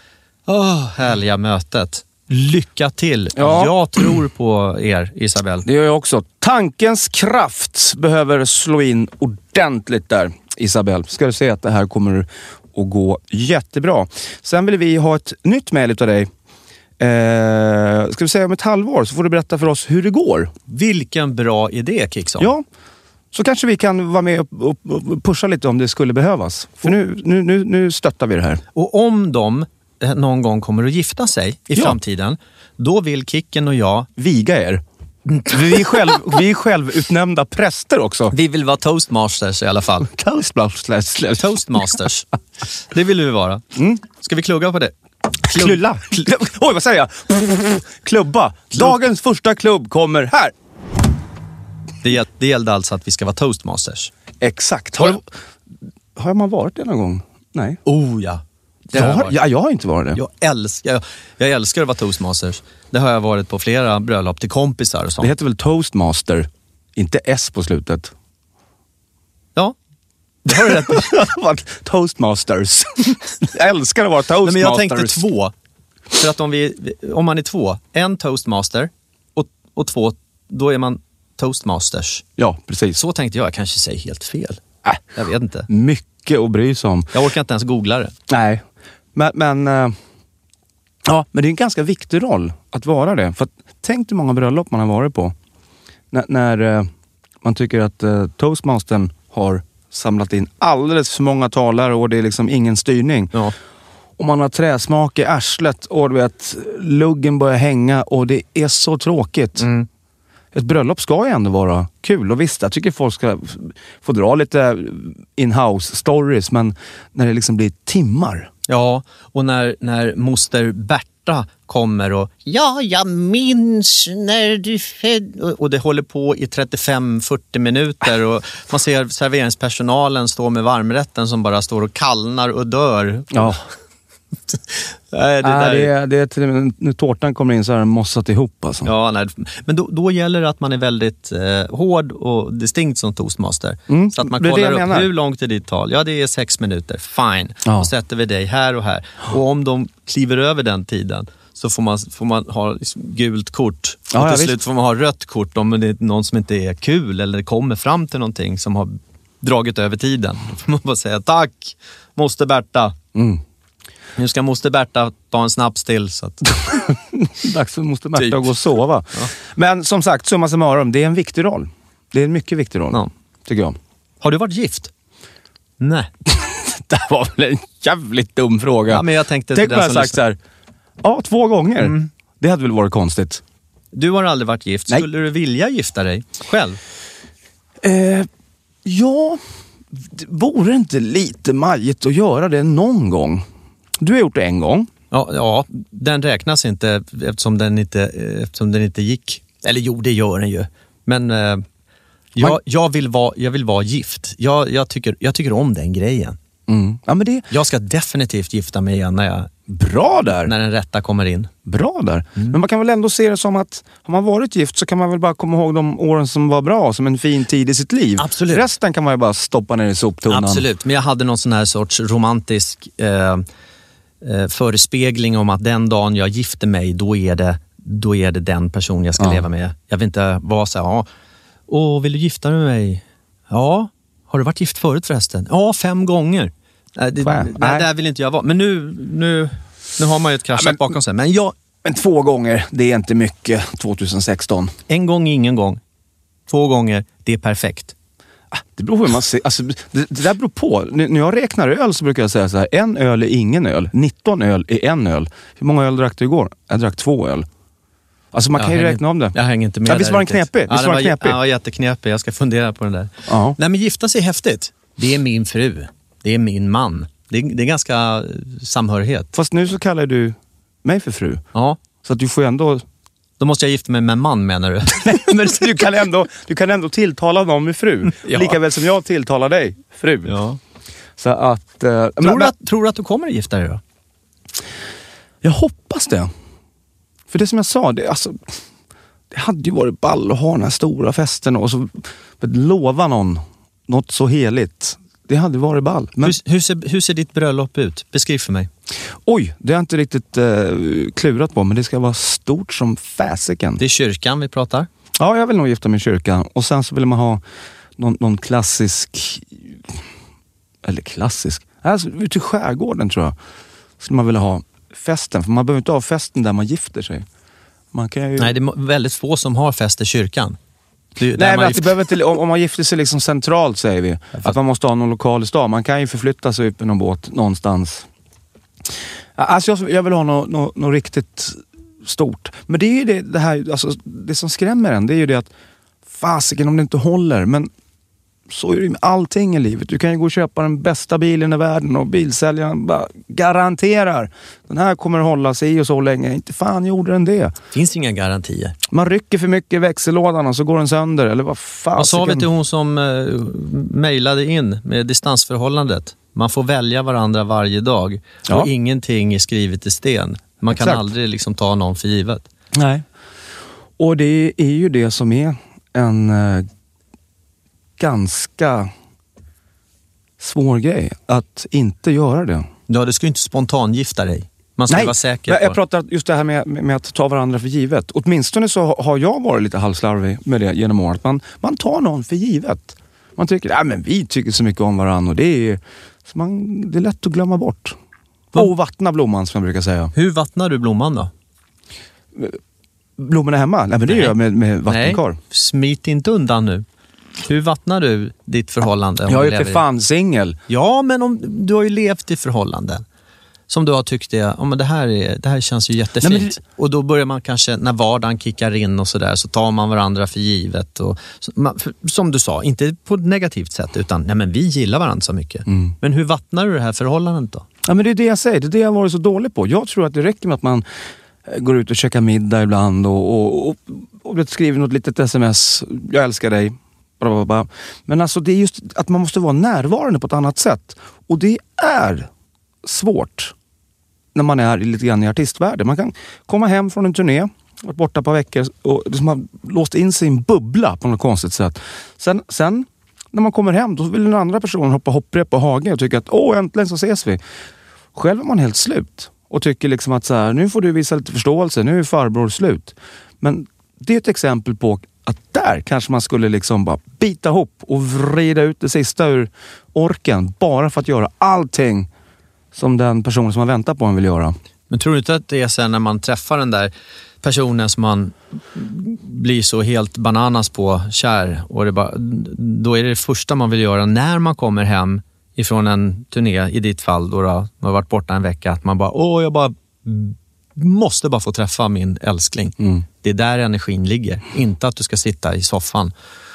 [SPEAKER 8] oh, härliga mötet. Lycka till. Ja. Jag tror på er, Isabelle.
[SPEAKER 7] Det gör jag också. Tankens kraft behöver slå in ordentligt där, Isabelle. Ska du se att det här kommer att gå jättebra. Sen vill vi ha ett nytt mejl utav dig. Eh, ska vi säga om ett halvår så får du berätta för oss hur det går.
[SPEAKER 8] Vilken bra idé, Kickson.
[SPEAKER 7] Ja, så kanske vi kan vara med och, och, och pusha lite om det skulle behövas. För nu, nu, nu, nu stöttar vi det här.
[SPEAKER 8] Och om de någon gång kommer att gifta sig i ja. framtiden, då vill Kicken och jag
[SPEAKER 7] viga er. Vi är, själv, vi är självutnämnda präster också.
[SPEAKER 8] Vi vill vara toastmasters i alla fall.
[SPEAKER 7] Toastmasters.
[SPEAKER 8] Toastmasters. Det vill vi vara.
[SPEAKER 7] Mm.
[SPEAKER 8] Ska vi klugga på det?
[SPEAKER 7] Klubb. Klulla. Oj, vad säger jag? Klubba. Dagens första klubb kommer här.
[SPEAKER 8] Det, det gällde alltså att vi ska vara toastmasters.
[SPEAKER 7] Exakt. Har, har man varit det någon gång? Nej.
[SPEAKER 8] Oh ja.
[SPEAKER 7] Jag har, ja, jag har inte varit det.
[SPEAKER 8] Jag älskar, jag, jag älskar att vara toastmasters. Det har jag varit på flera bröllop till kompisar och sånt.
[SPEAKER 7] Det heter väl toastmaster, inte S på slutet.
[SPEAKER 8] Ja, det har du rätt.
[SPEAKER 7] Toastmasters. Jag älskar att vara toastmasters.
[SPEAKER 8] Nej, men jag tänkte två. För att om, vi, om man är två, en toastmaster och, och två, då är man toastmasters.
[SPEAKER 7] Ja, precis.
[SPEAKER 8] Så tänkte jag. Jag kanske säger helt fel.
[SPEAKER 7] Äh,
[SPEAKER 8] jag vet inte.
[SPEAKER 7] Mycket att bry sig om.
[SPEAKER 8] Jag orkar inte ens googla det.
[SPEAKER 7] Nej, men, men, äh, ja, men det är en ganska viktig roll att vara det. För att, tänk hur många bröllop man har varit på. N- när äh, man tycker att äh, toastmastern har samlat in alldeles för många talare och det är liksom ingen styrning.
[SPEAKER 8] Ja.
[SPEAKER 7] Och man har träsmak i arslet och du vet, luggen börjar hänga och det är så tråkigt.
[SPEAKER 8] Mm.
[SPEAKER 7] Ett bröllop ska ju ändå vara kul. Och visst, jag tycker folk ska få dra lite in-house stories, men när det liksom blir timmar.
[SPEAKER 8] Ja, och när, när moster Berta kommer och ja, jag minns när du född... Och, och det håller på i trettiofem till fyrtio minuter och man ser serveringspersonalen stå med varmrätten som bara står och kallnar och dör.
[SPEAKER 7] Ja.
[SPEAKER 8] Nej, det,
[SPEAKER 7] äh,
[SPEAKER 8] där...
[SPEAKER 7] det, är, det är till, när tårtan kommer in så är den mossat ihop alltså.
[SPEAKER 8] Ja, nej. Men då, då gäller det att man är väldigt eh, hård och distinkt som toastmaster.
[SPEAKER 7] Mm.
[SPEAKER 8] Så att man
[SPEAKER 7] det
[SPEAKER 8] kollar
[SPEAKER 7] det
[SPEAKER 8] upp hur långt är ditt tal. Ja, det är sex minuter. Fine.
[SPEAKER 7] Ja.
[SPEAKER 8] Och sätter vi dig här och här. Och om de kliver över den tiden så får man, får man ha liksom gult kort.
[SPEAKER 7] Ja,
[SPEAKER 8] och till
[SPEAKER 7] ja,
[SPEAKER 8] slut
[SPEAKER 7] visst.
[SPEAKER 8] får man ha rött kort om det är någon som inte är kul eller kommer fram till någonting som har dragit över tiden. Då får man bara säga tack, moster Berta.
[SPEAKER 7] Mm.
[SPEAKER 8] Nu ska moster Berta ta en snaps till. Så att...
[SPEAKER 7] Dags för moster Berta
[SPEAKER 8] Typ.
[SPEAKER 7] att gå och sova. Ja. Men som sagt, summa summarum, det är en viktig roll. Det är en mycket viktig roll, ja. Tycker jag.
[SPEAKER 8] Har du varit gift? Nej.
[SPEAKER 7] Det var väl en jävligt dum fråga.
[SPEAKER 8] Ja, men jag tänkte
[SPEAKER 7] Tänk om jag sagt så här, ja, två gånger.
[SPEAKER 8] Mm.
[SPEAKER 7] Det hade väl varit konstigt.
[SPEAKER 8] Du har aldrig varit gift.
[SPEAKER 7] Nej.
[SPEAKER 8] Skulle du vilja gifta dig själv?
[SPEAKER 7] Eh, ja, vore det inte lite majigt att göra det någon gång? Du har gjort det en gång.
[SPEAKER 8] Ja, ja, den räknas inte eftersom den inte, eftersom den inte gick. Eller jo, det gör den ju. Men eh, jag,
[SPEAKER 7] Man...
[SPEAKER 8] jag, vill vara, jag vill vara gift. Jag, jag, tycker, jag tycker om den grejen.
[SPEAKER 7] Mm. Ja, men det...
[SPEAKER 8] Jag ska definitivt gifta mig igen när, jag,
[SPEAKER 7] Bra där.
[SPEAKER 8] när den rätta kommer in.
[SPEAKER 7] Bra där.
[SPEAKER 8] Mm.
[SPEAKER 7] Men man kan väl ändå se det som att har man varit gift så kan man väl bara komma ihåg de åren som var bra, som en fin tid i sitt liv.
[SPEAKER 8] Absolut.
[SPEAKER 7] Resten kan man ju bara stoppa ner i soptunnan.
[SPEAKER 8] Absolut, men jag hade någon sån här sorts romantisk eh, eh, förespegling om att den dagen jag gifter mig, då är det, då är det den person jag ska
[SPEAKER 7] Ja.
[SPEAKER 8] leva med. Jag vill inte vara så här, ja, åh, vill du gifta dig med mig? Ja, har du varit gift förut förresten? Ja, fem gånger. Nej, det,
[SPEAKER 7] Fan,
[SPEAKER 8] nej,
[SPEAKER 7] nej.
[SPEAKER 8] där vill inte jag vara. Men nu, nu, nu har man ju ett kraschat
[SPEAKER 7] Ja, men-
[SPEAKER 8] bakom sig. Men jag,
[SPEAKER 7] Men två gånger, det är inte mycket tjugohundrasexton.
[SPEAKER 8] en gång, ingen gång. Två gånger, det är perfekt.
[SPEAKER 7] Det beror på hur man ser. Alltså, det, det där beror på. N- När jag räknar öl så brukar jag säga så här. En öl är ingen öl. nitton öl är en öl. Hur många öl drack du igår? Jag drack två öl. Alltså man
[SPEAKER 8] Jag
[SPEAKER 7] kan ju
[SPEAKER 8] hänger-
[SPEAKER 7] räkna om det.
[SPEAKER 8] Jag hänger inte med.
[SPEAKER 7] Ja, visst
[SPEAKER 8] där
[SPEAKER 7] var den
[SPEAKER 8] riktigt.
[SPEAKER 7] knepig? Visst
[SPEAKER 8] Ja,
[SPEAKER 7] var
[SPEAKER 8] den
[SPEAKER 7] den
[SPEAKER 8] var,
[SPEAKER 7] knepig?
[SPEAKER 8] ja, jätteknepig. Jag ska fundera på den där.
[SPEAKER 7] Ja.
[SPEAKER 8] Nej, men gifta sig är häftigt. Det är min fru. Det är min man. Det är, det är ganska eh, samhörighet.
[SPEAKER 7] Fast nu så kallar du mig för fru.
[SPEAKER 8] Ja.
[SPEAKER 7] Så att du får ju ändå...
[SPEAKER 8] Då måste jag gifta mig med en man, menar du?
[SPEAKER 7] Men du kan ändå, du kan ändå tilltala någon med fru.
[SPEAKER 8] Ja.
[SPEAKER 7] Lika väl som jag tilltalar dig, fru.
[SPEAKER 8] Ja.
[SPEAKER 7] Så att... eh,
[SPEAKER 8] Tror,
[SPEAKER 7] men,
[SPEAKER 8] du att, tror du att du kommer att gifta dig då?
[SPEAKER 7] Jag hoppas det. För det som jag sa, det, alltså, det hade ju varit ball att ha den här stora festen och så lova någon något så heligt. Det hade varit ball. Men,
[SPEAKER 8] Hur, hur, ser, hur ser ditt bröllop ut? Beskriv för mig.
[SPEAKER 7] oj, det har jag inte riktigt eh, klurat på, men det ska vara stort som fäsiken.
[SPEAKER 8] Det är kyrkan vi pratar.
[SPEAKER 7] Ja, jag vill nog gifta mig i kyrkan. Och sen så vill man ha någon, någon klassisk... Eller klassisk? Alltså, ute i skärgården tror jag. Skulle man vilja ha festen. För man behöver inte ha festen där man gifter sig. Man kan ju...
[SPEAKER 8] Nej, det är väldigt få som har fest i kyrkan. Det, där
[SPEAKER 7] Nej,
[SPEAKER 8] man
[SPEAKER 7] men att
[SPEAKER 8] gift...
[SPEAKER 7] det behöver inte, om, om man gifter sig liksom centralt säger vi. Att man måste ha någon lokal i stan. Man kan ju förflytta sig upp i någon båt någonstans. Alltså jag, jag vill ha något, något, något riktigt stort. Men det är ju det, det här, alltså, det som skrämmer en, det är ju det att fasiken om det inte håller, men så är det med allting i livet. Du kan ju gå och köpa den bästa bilen i världen och bilsäljaren bara garanterar den här kommer att hålla sig och så länge. Inte fan gjorde den det.
[SPEAKER 8] Finns inga garantier.
[SPEAKER 7] Man rycker för mycket i växellådan och så går den sönder. Eller vad fan.
[SPEAKER 8] Vad sa vi till hon som uh, mejlade in med distansförhållandet? Man får välja varandra varje dag. Ja. Och ingenting är skrivet i sten. Man kan Exakt. aldrig liksom ta någon för givet.
[SPEAKER 7] Nej. Och det är ju det som är en uh, ganska svår grej. Att inte göra det.
[SPEAKER 8] Ja, du ska ju inte spontangifta dig. Man ska
[SPEAKER 7] Nej,
[SPEAKER 8] vara säker
[SPEAKER 7] på...
[SPEAKER 8] på...
[SPEAKER 7] jag pratar just det här med, med att ta varandra för givet. Åtminstone så har jag varit lite halvslarvig med det genom året. Man, man tar någon för givet. Man tycker, ja men vi tycker så mycket om varandra och det är, så man, det är lätt att glömma bort. Mm. Och vattna blomman som jag brukar säga.
[SPEAKER 8] Hur vattnar du blomman då?
[SPEAKER 7] Blommorna hemma? Nej men det Nej. gör jag med, med vattenkar.
[SPEAKER 8] Nej, smit inte undan nu. Hur vattnar du ditt förhållande?
[SPEAKER 7] Jag är för fan singel.
[SPEAKER 8] Ja, men om, du har ju levt i förhållanden. Som du har tyckt det, oh, men det, här är, det här känns ju jättefint. Nej, det... Och då börjar man kanske, när vardagen kickar in och sådär, så tar man varandra för givet. Och, så, man, för, som du sa, inte på ett negativt sätt, utan nej, men vi gillar varandra så mycket. Mm. Men hur vattnar du det här förhållandet då?
[SPEAKER 7] Ja, men det är det jag säger, det är det jag har varit så dålig på. Jag tror att det räcker med att man går ut och käkar middag ibland och, och, och, och, och skriver något litet sms. Jag älskar dig. Men alltså det är just att man måste vara närvarande på ett annat sätt. Och det är svårt när man är lite grann i artistvärlden. Man kan komma hem från en turné, varit borta på veckor och liksom har låst in sig i en bubbla på något konstigt sätt. Sen, sen när man kommer hem, då vill den andra personen hoppa hopprep på hagen och tycka att åh, äntligen så ses vi. Själv är man helt slut och tycker liksom att så här, nu får du visa lite förståelse, nu är farbror slut. Men det är ett exempel på att där kanske man skulle liksom bara bita ihop och vrida ut det sista ur orken bara för att göra allting som den personen som man väntar på en vill göra.
[SPEAKER 8] Men tror du inte att det är sen när man träffar den där personen som man blir så helt bananas på kär och det bara, då är det det första man vill göra när man kommer hem ifrån en turné, i ditt fall då, då man har varit borta en vecka, att man bara, åh jag bara måste bara få träffa min älskling. Mm. Det är där energin ligger. Inte att du ska sitta i soffan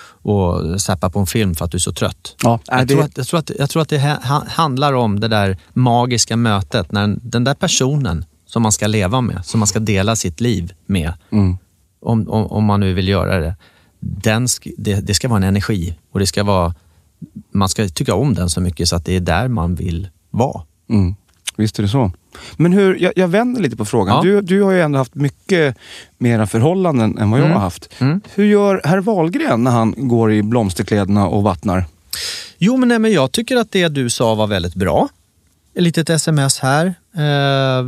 [SPEAKER 8] och säppa på en film för att du är så trött. Ja, är jag, det... tror att, jag, tror att, jag tror att det ha, handlar om det där magiska mötet när den där personen som man ska leva med, som man ska dela sitt liv med, mm. om, om, om man nu vill göra det, den sk- det, det ska vara en energi och det ska vara, man ska tycka om den så mycket så att det är där man vill vara.
[SPEAKER 7] Mm. Visst är det så. Men hur, jag, jag vänder lite på frågan. Ja. Du, du har ju ändå haft mycket mera förhållanden än vad mm. jag har haft. Mm. Hur gör herr Wahlgren när han går i blomsterkläderna och vattnar?
[SPEAKER 8] Jo, men, nej, men jag tycker att det du sa var väldigt bra. Ett litet sms här. Eh,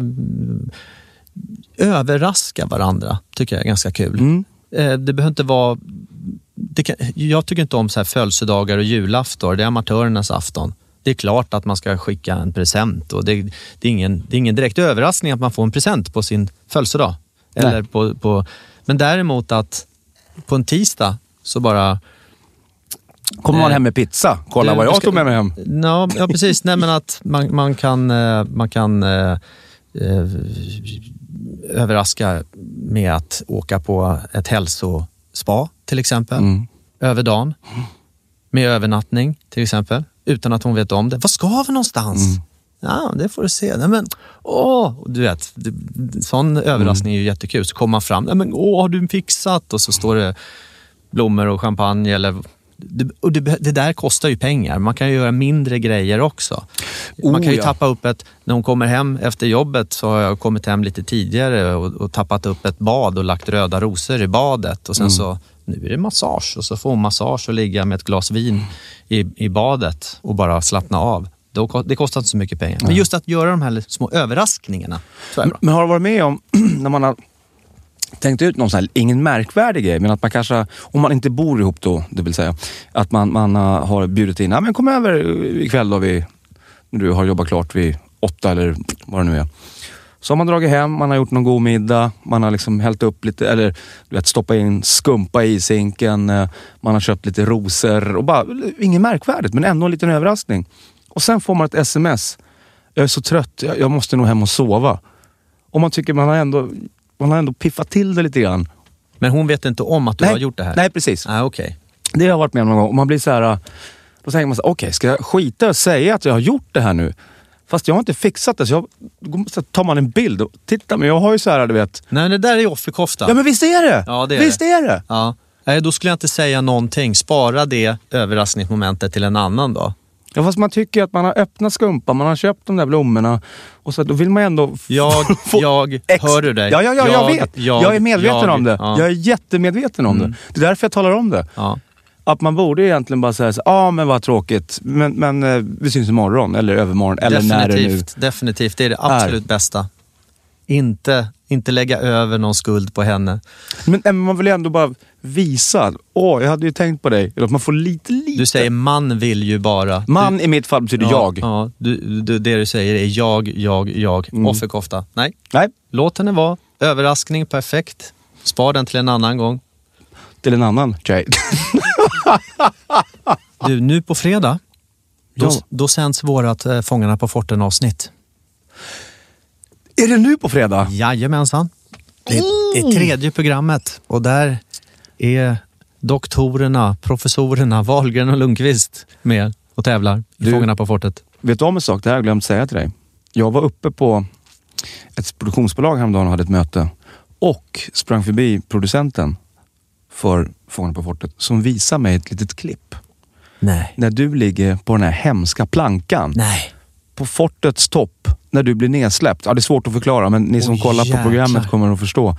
[SPEAKER 8] överraska varandra tycker jag är ganska kul. Mm. Eh, det behöver inte vara... Det kan, jag tycker inte om så här födelsedagar och julafton. Det är amatörernas afton. Det är klart att man ska skicka en present och det, det, är, ingen, det är ingen direkt överraskning att man får en present på sin födelsedag. Eller på, på, men däremot att på en tisdag så bara...
[SPEAKER 7] Kommer man hem med pizza? Kolla du, vad jag ska, tog med mig hem.
[SPEAKER 8] No, ja, precis. Nej, men att man, man kan, man kan eh, eh, överraska med att åka på ett hälsospa till exempel. Mm. Över dagen. Med övernattning till exempel. Utan att hon vet om det. Vad ska vi någonstans? Mm. Ja, det får du se. Nej, men, åh, du vet, det, sån överraskning är ju jättekul. Så kommer man fram, nej, men, åh, har du fixat? Och så står det blommor och champagne. Eller, det, och det, det där kostar ju pengar. Man kan ju göra mindre grejer också. Oh, man kan ju ja. tappa upp ett, när hon kommer hem efter jobbet så har jag kommit hem lite tidigare och, och tappat upp ett bad och lagt röda rosor i badet. Och sen mm. så, nu är det massage. Och så får hon massage och ligga med ett glas vin i, i badet och bara slappna av. Det kostar inte så mycket pengar. Men just att göra de här små överraskningarna.
[SPEAKER 7] Men, men har du varit med om när man har tänkt ut någon sån här, ingen märkvärdig grej, men att man kanske, om man inte bor ihop då, det vill säga, att man, man har bjudit in, ja men kom över ikväll då vi, när du har jobbat klart vid åtta eller vad det nu är. Så har man dragit hem, man har gjort någon god middag, man har liksom hällt upp lite, eller du vet, stoppa in skumpa i sinken, man har köpt lite rosor och bara, inget märkvärdigt, men ändå en liten överraskning. Och sen får man ett sms. Jag är så trött, jag måste nog hem och sova. Och man tycker man har ändå man har ändå piffat till det lite grann.
[SPEAKER 8] Men hon vet inte om att du
[SPEAKER 7] nej,
[SPEAKER 8] har gjort det här?
[SPEAKER 7] Nej, precis.
[SPEAKER 8] Ah, okay.
[SPEAKER 7] Det har jag varit med om någon gång. Och man blir så här, då tänker man så här, okej, okay, ska jag skita och säga att jag har gjort det här nu? Fast jag har inte fixat det, så, jag, så tar man en bild och tittar, men jag har ju så här, du vet.
[SPEAKER 8] Nej, det där är offerkofta.
[SPEAKER 7] Ja, men visst är det!
[SPEAKER 8] Ja, det är
[SPEAKER 7] visst
[SPEAKER 8] det.
[SPEAKER 7] är det!
[SPEAKER 8] Ja. Nej, då skulle jag inte säga någonting. Spara det överraskningsmomentet till en annan då.
[SPEAKER 7] Ja, fast man tycker att man har öppnat skumpa, man har köpt de där blommorna och så då vill man ändå...
[SPEAKER 8] Jag, jag,
[SPEAKER 7] ex-
[SPEAKER 8] hör du dig?
[SPEAKER 7] Ja, ja, ja jag, jag vet.
[SPEAKER 8] Jag,
[SPEAKER 7] jag är medveten
[SPEAKER 8] jag,
[SPEAKER 7] om det.
[SPEAKER 8] Ja.
[SPEAKER 7] Jag är jättemedveten om mm. det. Det är därför jag talar om det.
[SPEAKER 8] Ja.
[SPEAKER 7] Att man borde egentligen bara säga så, ja ah, men vad tråkigt, men, men eh, vi syns imorgon eller övermorgon eller när det nu
[SPEAKER 8] Definitivt, det är det absolut är. bästa. Inte, inte lägga över någon skuld på henne.
[SPEAKER 7] Men, men man vill ändå bara visa, åh oh, jag hade ju tänkt på dig. Eller att man får lite, lite.
[SPEAKER 8] Du säger man vill ju bara.
[SPEAKER 7] Man
[SPEAKER 8] du,
[SPEAKER 7] i mitt fall betyder
[SPEAKER 8] ja,
[SPEAKER 7] jag.
[SPEAKER 8] Ja, du, du, det du säger är jag, jag, jag. Mm. Offerkofta. Nej.
[SPEAKER 7] Nej.
[SPEAKER 8] Låt henne vara. Överraskning, perfekt. Spar den till en annan gång. Till
[SPEAKER 7] en annan tjej.
[SPEAKER 8] Du, nu på fredag då,
[SPEAKER 7] ja.
[SPEAKER 8] då sänds vårat äh, Fångarna på forten avsnitt.
[SPEAKER 7] Är det nu på fredag?
[SPEAKER 8] Jajamensan. Det är, är tredje programmet och där är doktorerna, professorerna Wahlgren och Lundqvist med och tävlar i du, Fångarna på fortet.
[SPEAKER 7] Vet du om en sak? Det här har jag glömt säga till dig. Jag var uppe på ett produktionsbolag häromdagen och hade ett möte och sprang förbi producenten för Fångarna på fortet som visar mig ett litet klipp.
[SPEAKER 8] Nej.
[SPEAKER 7] När du ligger på den här hemska plankan.
[SPEAKER 8] Nej.
[SPEAKER 7] På fortets topp. När du blir nedsläppt. Ja, det är svårt att förklara, men ni som oh, kollar jäklar. på programmet kommer att förstå.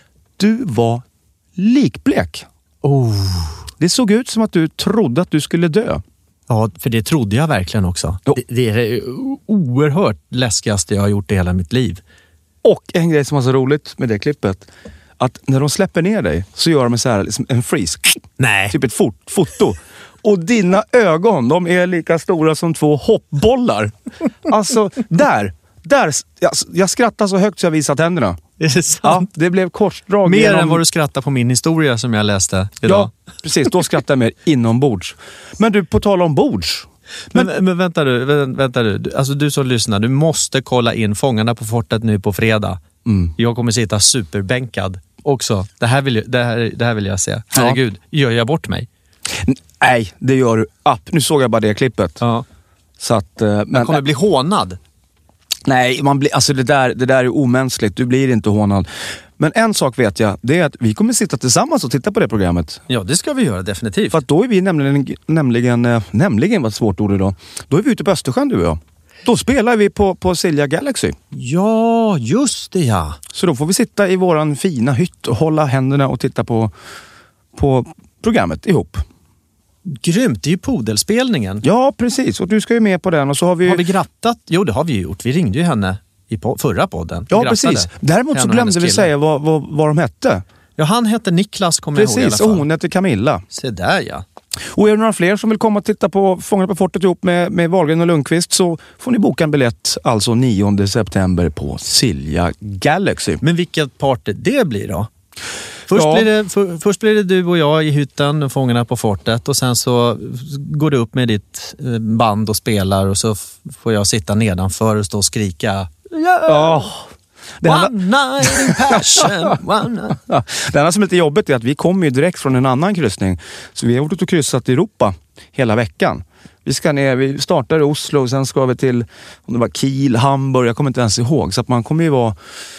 [SPEAKER 7] Du var likblek.
[SPEAKER 8] Oh.
[SPEAKER 7] Det såg ut som att du trodde att du skulle dö.
[SPEAKER 8] Ja, för det trodde jag verkligen också.
[SPEAKER 7] Oh.
[SPEAKER 8] Det, det är det oerhört läskigaste jag har gjort i hela mitt liv.
[SPEAKER 7] Och en grej som var så roligt med det klippet. Att när de släpper ner dig så gör de så här, liksom en freeze.
[SPEAKER 8] Nej.
[SPEAKER 7] Typ ett fot, foto. Och dina ögon, de är lika stora som två hoppbollar. Alltså, där. där jag, jag skrattar så högt så jag visat händerna.
[SPEAKER 8] Är det sant?
[SPEAKER 7] Ja, det blev korsdrag.
[SPEAKER 8] Mer
[SPEAKER 7] genom...
[SPEAKER 8] än vad du skrattar på min historia som jag läste idag.
[SPEAKER 7] Ja, precis. Då skrattar jag mer inombords. Men du, på tal om bords.
[SPEAKER 8] Men, men, men vänta du, vänta du. Alltså du som lyssnar, du måste kolla in Fångarna på fortet nu på fredag.
[SPEAKER 7] Mm.
[SPEAKER 8] Jag kommer sitta superbänkad också. Det här vill, det här, det här vill jag se. Herregud, ja. Gör jag bort mig?
[SPEAKER 7] Nej, det gör du. App. Nu såg jag bara det klippet.
[SPEAKER 8] Ja.
[SPEAKER 7] Så att, men,
[SPEAKER 8] man kommer bli hånad.
[SPEAKER 7] Nej, man blir, alltså det, där, det där är omänskligt. Du blir inte hånad. Men en sak vet jag, det är att vi kommer sitta tillsammans och titta på det programmet.
[SPEAKER 8] Ja, det ska vi göra, definitivt.
[SPEAKER 7] För att då är vi nämligen, nämligen, nämligen vad ett svårt ord idag. Då är vi ute på Östersjön, du och jag. Då spelar vi på, på Silja Galaxy.
[SPEAKER 8] Ja, just det ja.
[SPEAKER 7] Så då får vi sitta i våran fina hytt och hålla händerna och titta på, på programmet ihop.
[SPEAKER 8] Grymt, det är ju podelspelningen.
[SPEAKER 7] Ja, precis. Och du ska ju med på den. Och så har vi...
[SPEAKER 8] Har vi grattat? Jo, det har vi ju gjort. Vi ringde ju henne i po- förra podden.
[SPEAKER 7] Ja, precis. Däremot så glömde vi säga vad, vad, vad de hette.
[SPEAKER 8] Ja, han hette Niklas, kommer
[SPEAKER 7] precis,
[SPEAKER 8] jag ihåg i alla fall.
[SPEAKER 7] Och hon hette Camilla.
[SPEAKER 8] Se där, ja.
[SPEAKER 7] Och är det några fler som vill komma och titta på Fångarna på fortet ihop med, med Wahlgren och Lundqvist så får ni boka en biljett alltså nionde september på Silja Galaxy.
[SPEAKER 8] Men vilket party det blir då? Först,
[SPEAKER 7] ja.
[SPEAKER 8] blir det, för, först blir det du och jag i hytten, Fångarna på fortet, och sen så går du upp med ditt band och spelar och så f- får jag sitta nedanför och stå och skrika.
[SPEAKER 7] Ja. Oh.
[SPEAKER 8] Det one night in passion. One night.
[SPEAKER 7] Det enda som är lite jobbigt är att vi kommer ju direkt från en annan kryssning. Så vi har varit och kryssat i Europa hela veckan. Vi ska ner, vi startar i Oslo och sen ska vi till om det var Kiel, Hamburg, jag kommer inte ens ihåg. Så att man kommer ju vara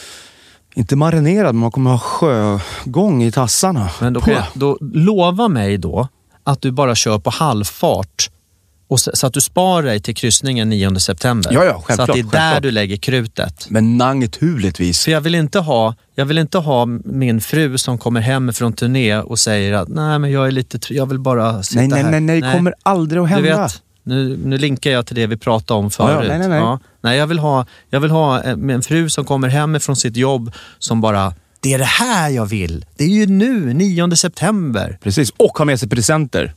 [SPEAKER 7] inte marinerad, men man kommer ha sjögång i tassarna.
[SPEAKER 8] Men då, kan, då lova mig då att du bara kör på halvfart och så, så att du sparar dig till kryssningen nionde september.
[SPEAKER 7] Ja, ja, självklart.
[SPEAKER 8] Så att det är där
[SPEAKER 7] självklart.
[SPEAKER 8] du lägger krutet.
[SPEAKER 7] Men naturligtvis.
[SPEAKER 8] För jag vill inte ha, jag vill inte ha min fru som kommer hem från turné och säger att nej, men jag är lite, jag vill bara sitta
[SPEAKER 7] nej, nej,
[SPEAKER 8] här.
[SPEAKER 7] Nej, nej, det kommer aldrig att hända.
[SPEAKER 8] Du vet, nu, nu linkar jag till det vi pratade om förut.
[SPEAKER 7] Ja, ja, nej, nej, nej.
[SPEAKER 8] Ja, nej, jag vill ha, jag vill ha en fru som kommer hem från sitt jobb som bara, det är det här jag vill. Det är ju nu, nionde september.
[SPEAKER 7] Precis, och ha med sig presenter.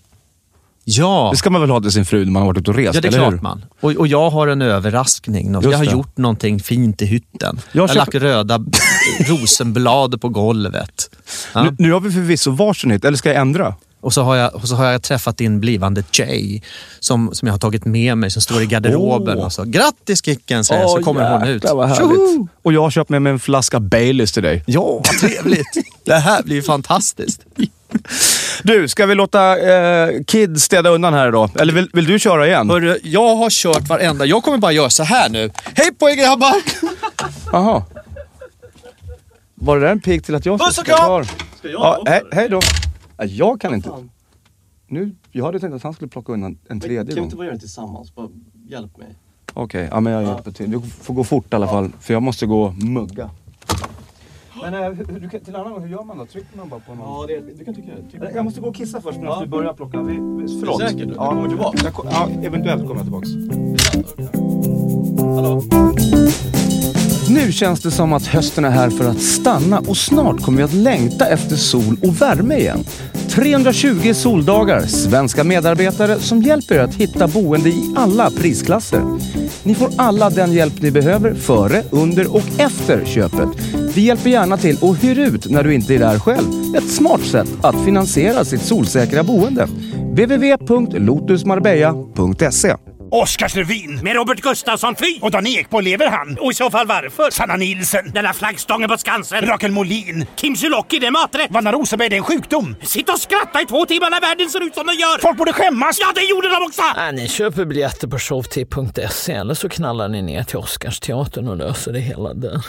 [SPEAKER 8] Ja.
[SPEAKER 7] Det ska man väl ha till sin fru när man har varit ute och rest,
[SPEAKER 8] ja, det är
[SPEAKER 7] eller
[SPEAKER 8] klart
[SPEAKER 7] hur?
[SPEAKER 8] man. Och, och jag har en överraskning. Jag har
[SPEAKER 7] det.
[SPEAKER 8] gjort någonting fint i hytten. Jag har
[SPEAKER 7] köpt...
[SPEAKER 8] lagt röda rosenblad på golvet. Ja.
[SPEAKER 7] Nu, nu har vi förvisso varsin hytt, eller ska jag ändra?
[SPEAKER 8] Och så har jag, och så har jag träffat din blivande Jay som, som jag har tagit med mig, som står i garderoben. Oh. Och så, grattis Kicken, säger oh, så kommer hon ut.
[SPEAKER 7] Det var härligt. Och jag har köpt med mig en flaska Baileys till dig.
[SPEAKER 8] Ja, vad trevligt. Det här blir fantastiskt.
[SPEAKER 7] Du, ska vi låta eh, Kid städa undan här då? Eller vill, vill du köra igen?
[SPEAKER 8] Hörru, jag har kört varenda. Jag kommer bara göra så här nu. Hej på er grabbar!
[SPEAKER 7] Aha. Var det där en pik till att jag ska
[SPEAKER 8] Puss och kram!
[SPEAKER 7] Ska jag ja, he, hej då. Jag kan inte. Nu, jag hade tänkt att han skulle plocka undan en tredje gång.
[SPEAKER 14] Kan vi inte bara göra det tillsammans? Bara hjälp mig.
[SPEAKER 7] Okej, okay, ja men jag hjälper till. Du får gå fort i alla fall, för jag måste gå och mugga. Men äh, du kan, till annan gång, hur gör man då? Trycker man bara på någon?
[SPEAKER 14] Ja, det, du kan tycka det.
[SPEAKER 7] Jag måste gå och kissa först medan ja. du börjar plocka. Vi, vi, förlåt.
[SPEAKER 14] Är du säker? Du
[SPEAKER 7] ja.
[SPEAKER 14] kommer tillbaka?
[SPEAKER 7] Jag, ja, eventuellt kommer jag tillbaka.
[SPEAKER 14] Hallå?
[SPEAKER 7] Nu känns det som att hösten är här för att stanna och snart kommer vi att längta efter sol och värme igen. trehundratjugo soldagar, svenska medarbetare som hjälper er att hitta boende i alla prisklasser. Ni får alla den hjälp ni behöver före, under och efter köpet. Vi hjälper gärna till och hyr ut när du inte är där själv. Ett smart sätt att finansiera sitt solsäkra boende. w w w punkt lotus marbella punkt se.
[SPEAKER 4] Oskars Revin.
[SPEAKER 5] Med Robert Gustafsson, fy!
[SPEAKER 4] Och Dan Ekborg, lever han?
[SPEAKER 5] Och i så fall varför?
[SPEAKER 4] Sanna Nilsen.
[SPEAKER 5] Den här flaggstången på Skansen.
[SPEAKER 4] Rakel Molin.
[SPEAKER 5] Kim Sulocki, det är maträtt.
[SPEAKER 4] Vanna Rosenberg, det är en sjukdom.
[SPEAKER 5] Sitt och skratta i två timmar när världen ser ut som den gör.
[SPEAKER 4] Folk borde skämmas.
[SPEAKER 5] Ja, det gjorde de också.
[SPEAKER 6] Nej, ni köper biljetter på showtip punkt se eller så knallar ni ner till Oscarsteatern och löser det hela där.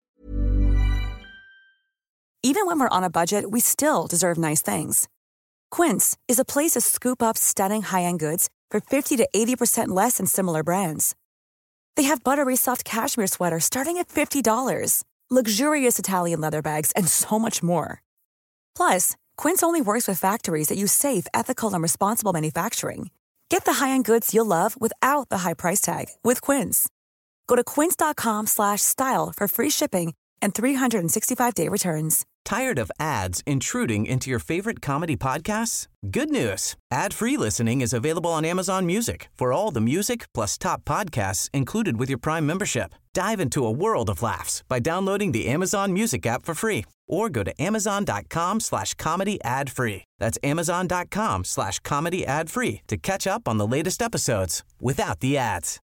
[SPEAKER 15] Even when we're on a budget, we still deserve nice things. Quince is a place to scoop up stunning high-end goods for fifty to eighty percent less than similar brands. They have buttery soft cashmere sweaters starting at fifty dollars, luxurious Italian leather bags, and so much more. Plus, Quince only works with factories that use safe, ethical, and responsible manufacturing. Get the high-end goods you'll love without the high price tag with Quince. Go to quince.com slash style for free shipping and three sixty-five day returns.
[SPEAKER 3] Tired of ads intruding into your favorite comedy podcasts? Good news. Ad-free listening is available on Amazon Music for all the music plus top podcasts included with your Prime membership. Dive into a world of laughs by downloading the Amazon Music app for free or go to amazon.com slash comedy ad free. That's amazon.com slash comedy ad free to catch up on the latest episodes without the ads.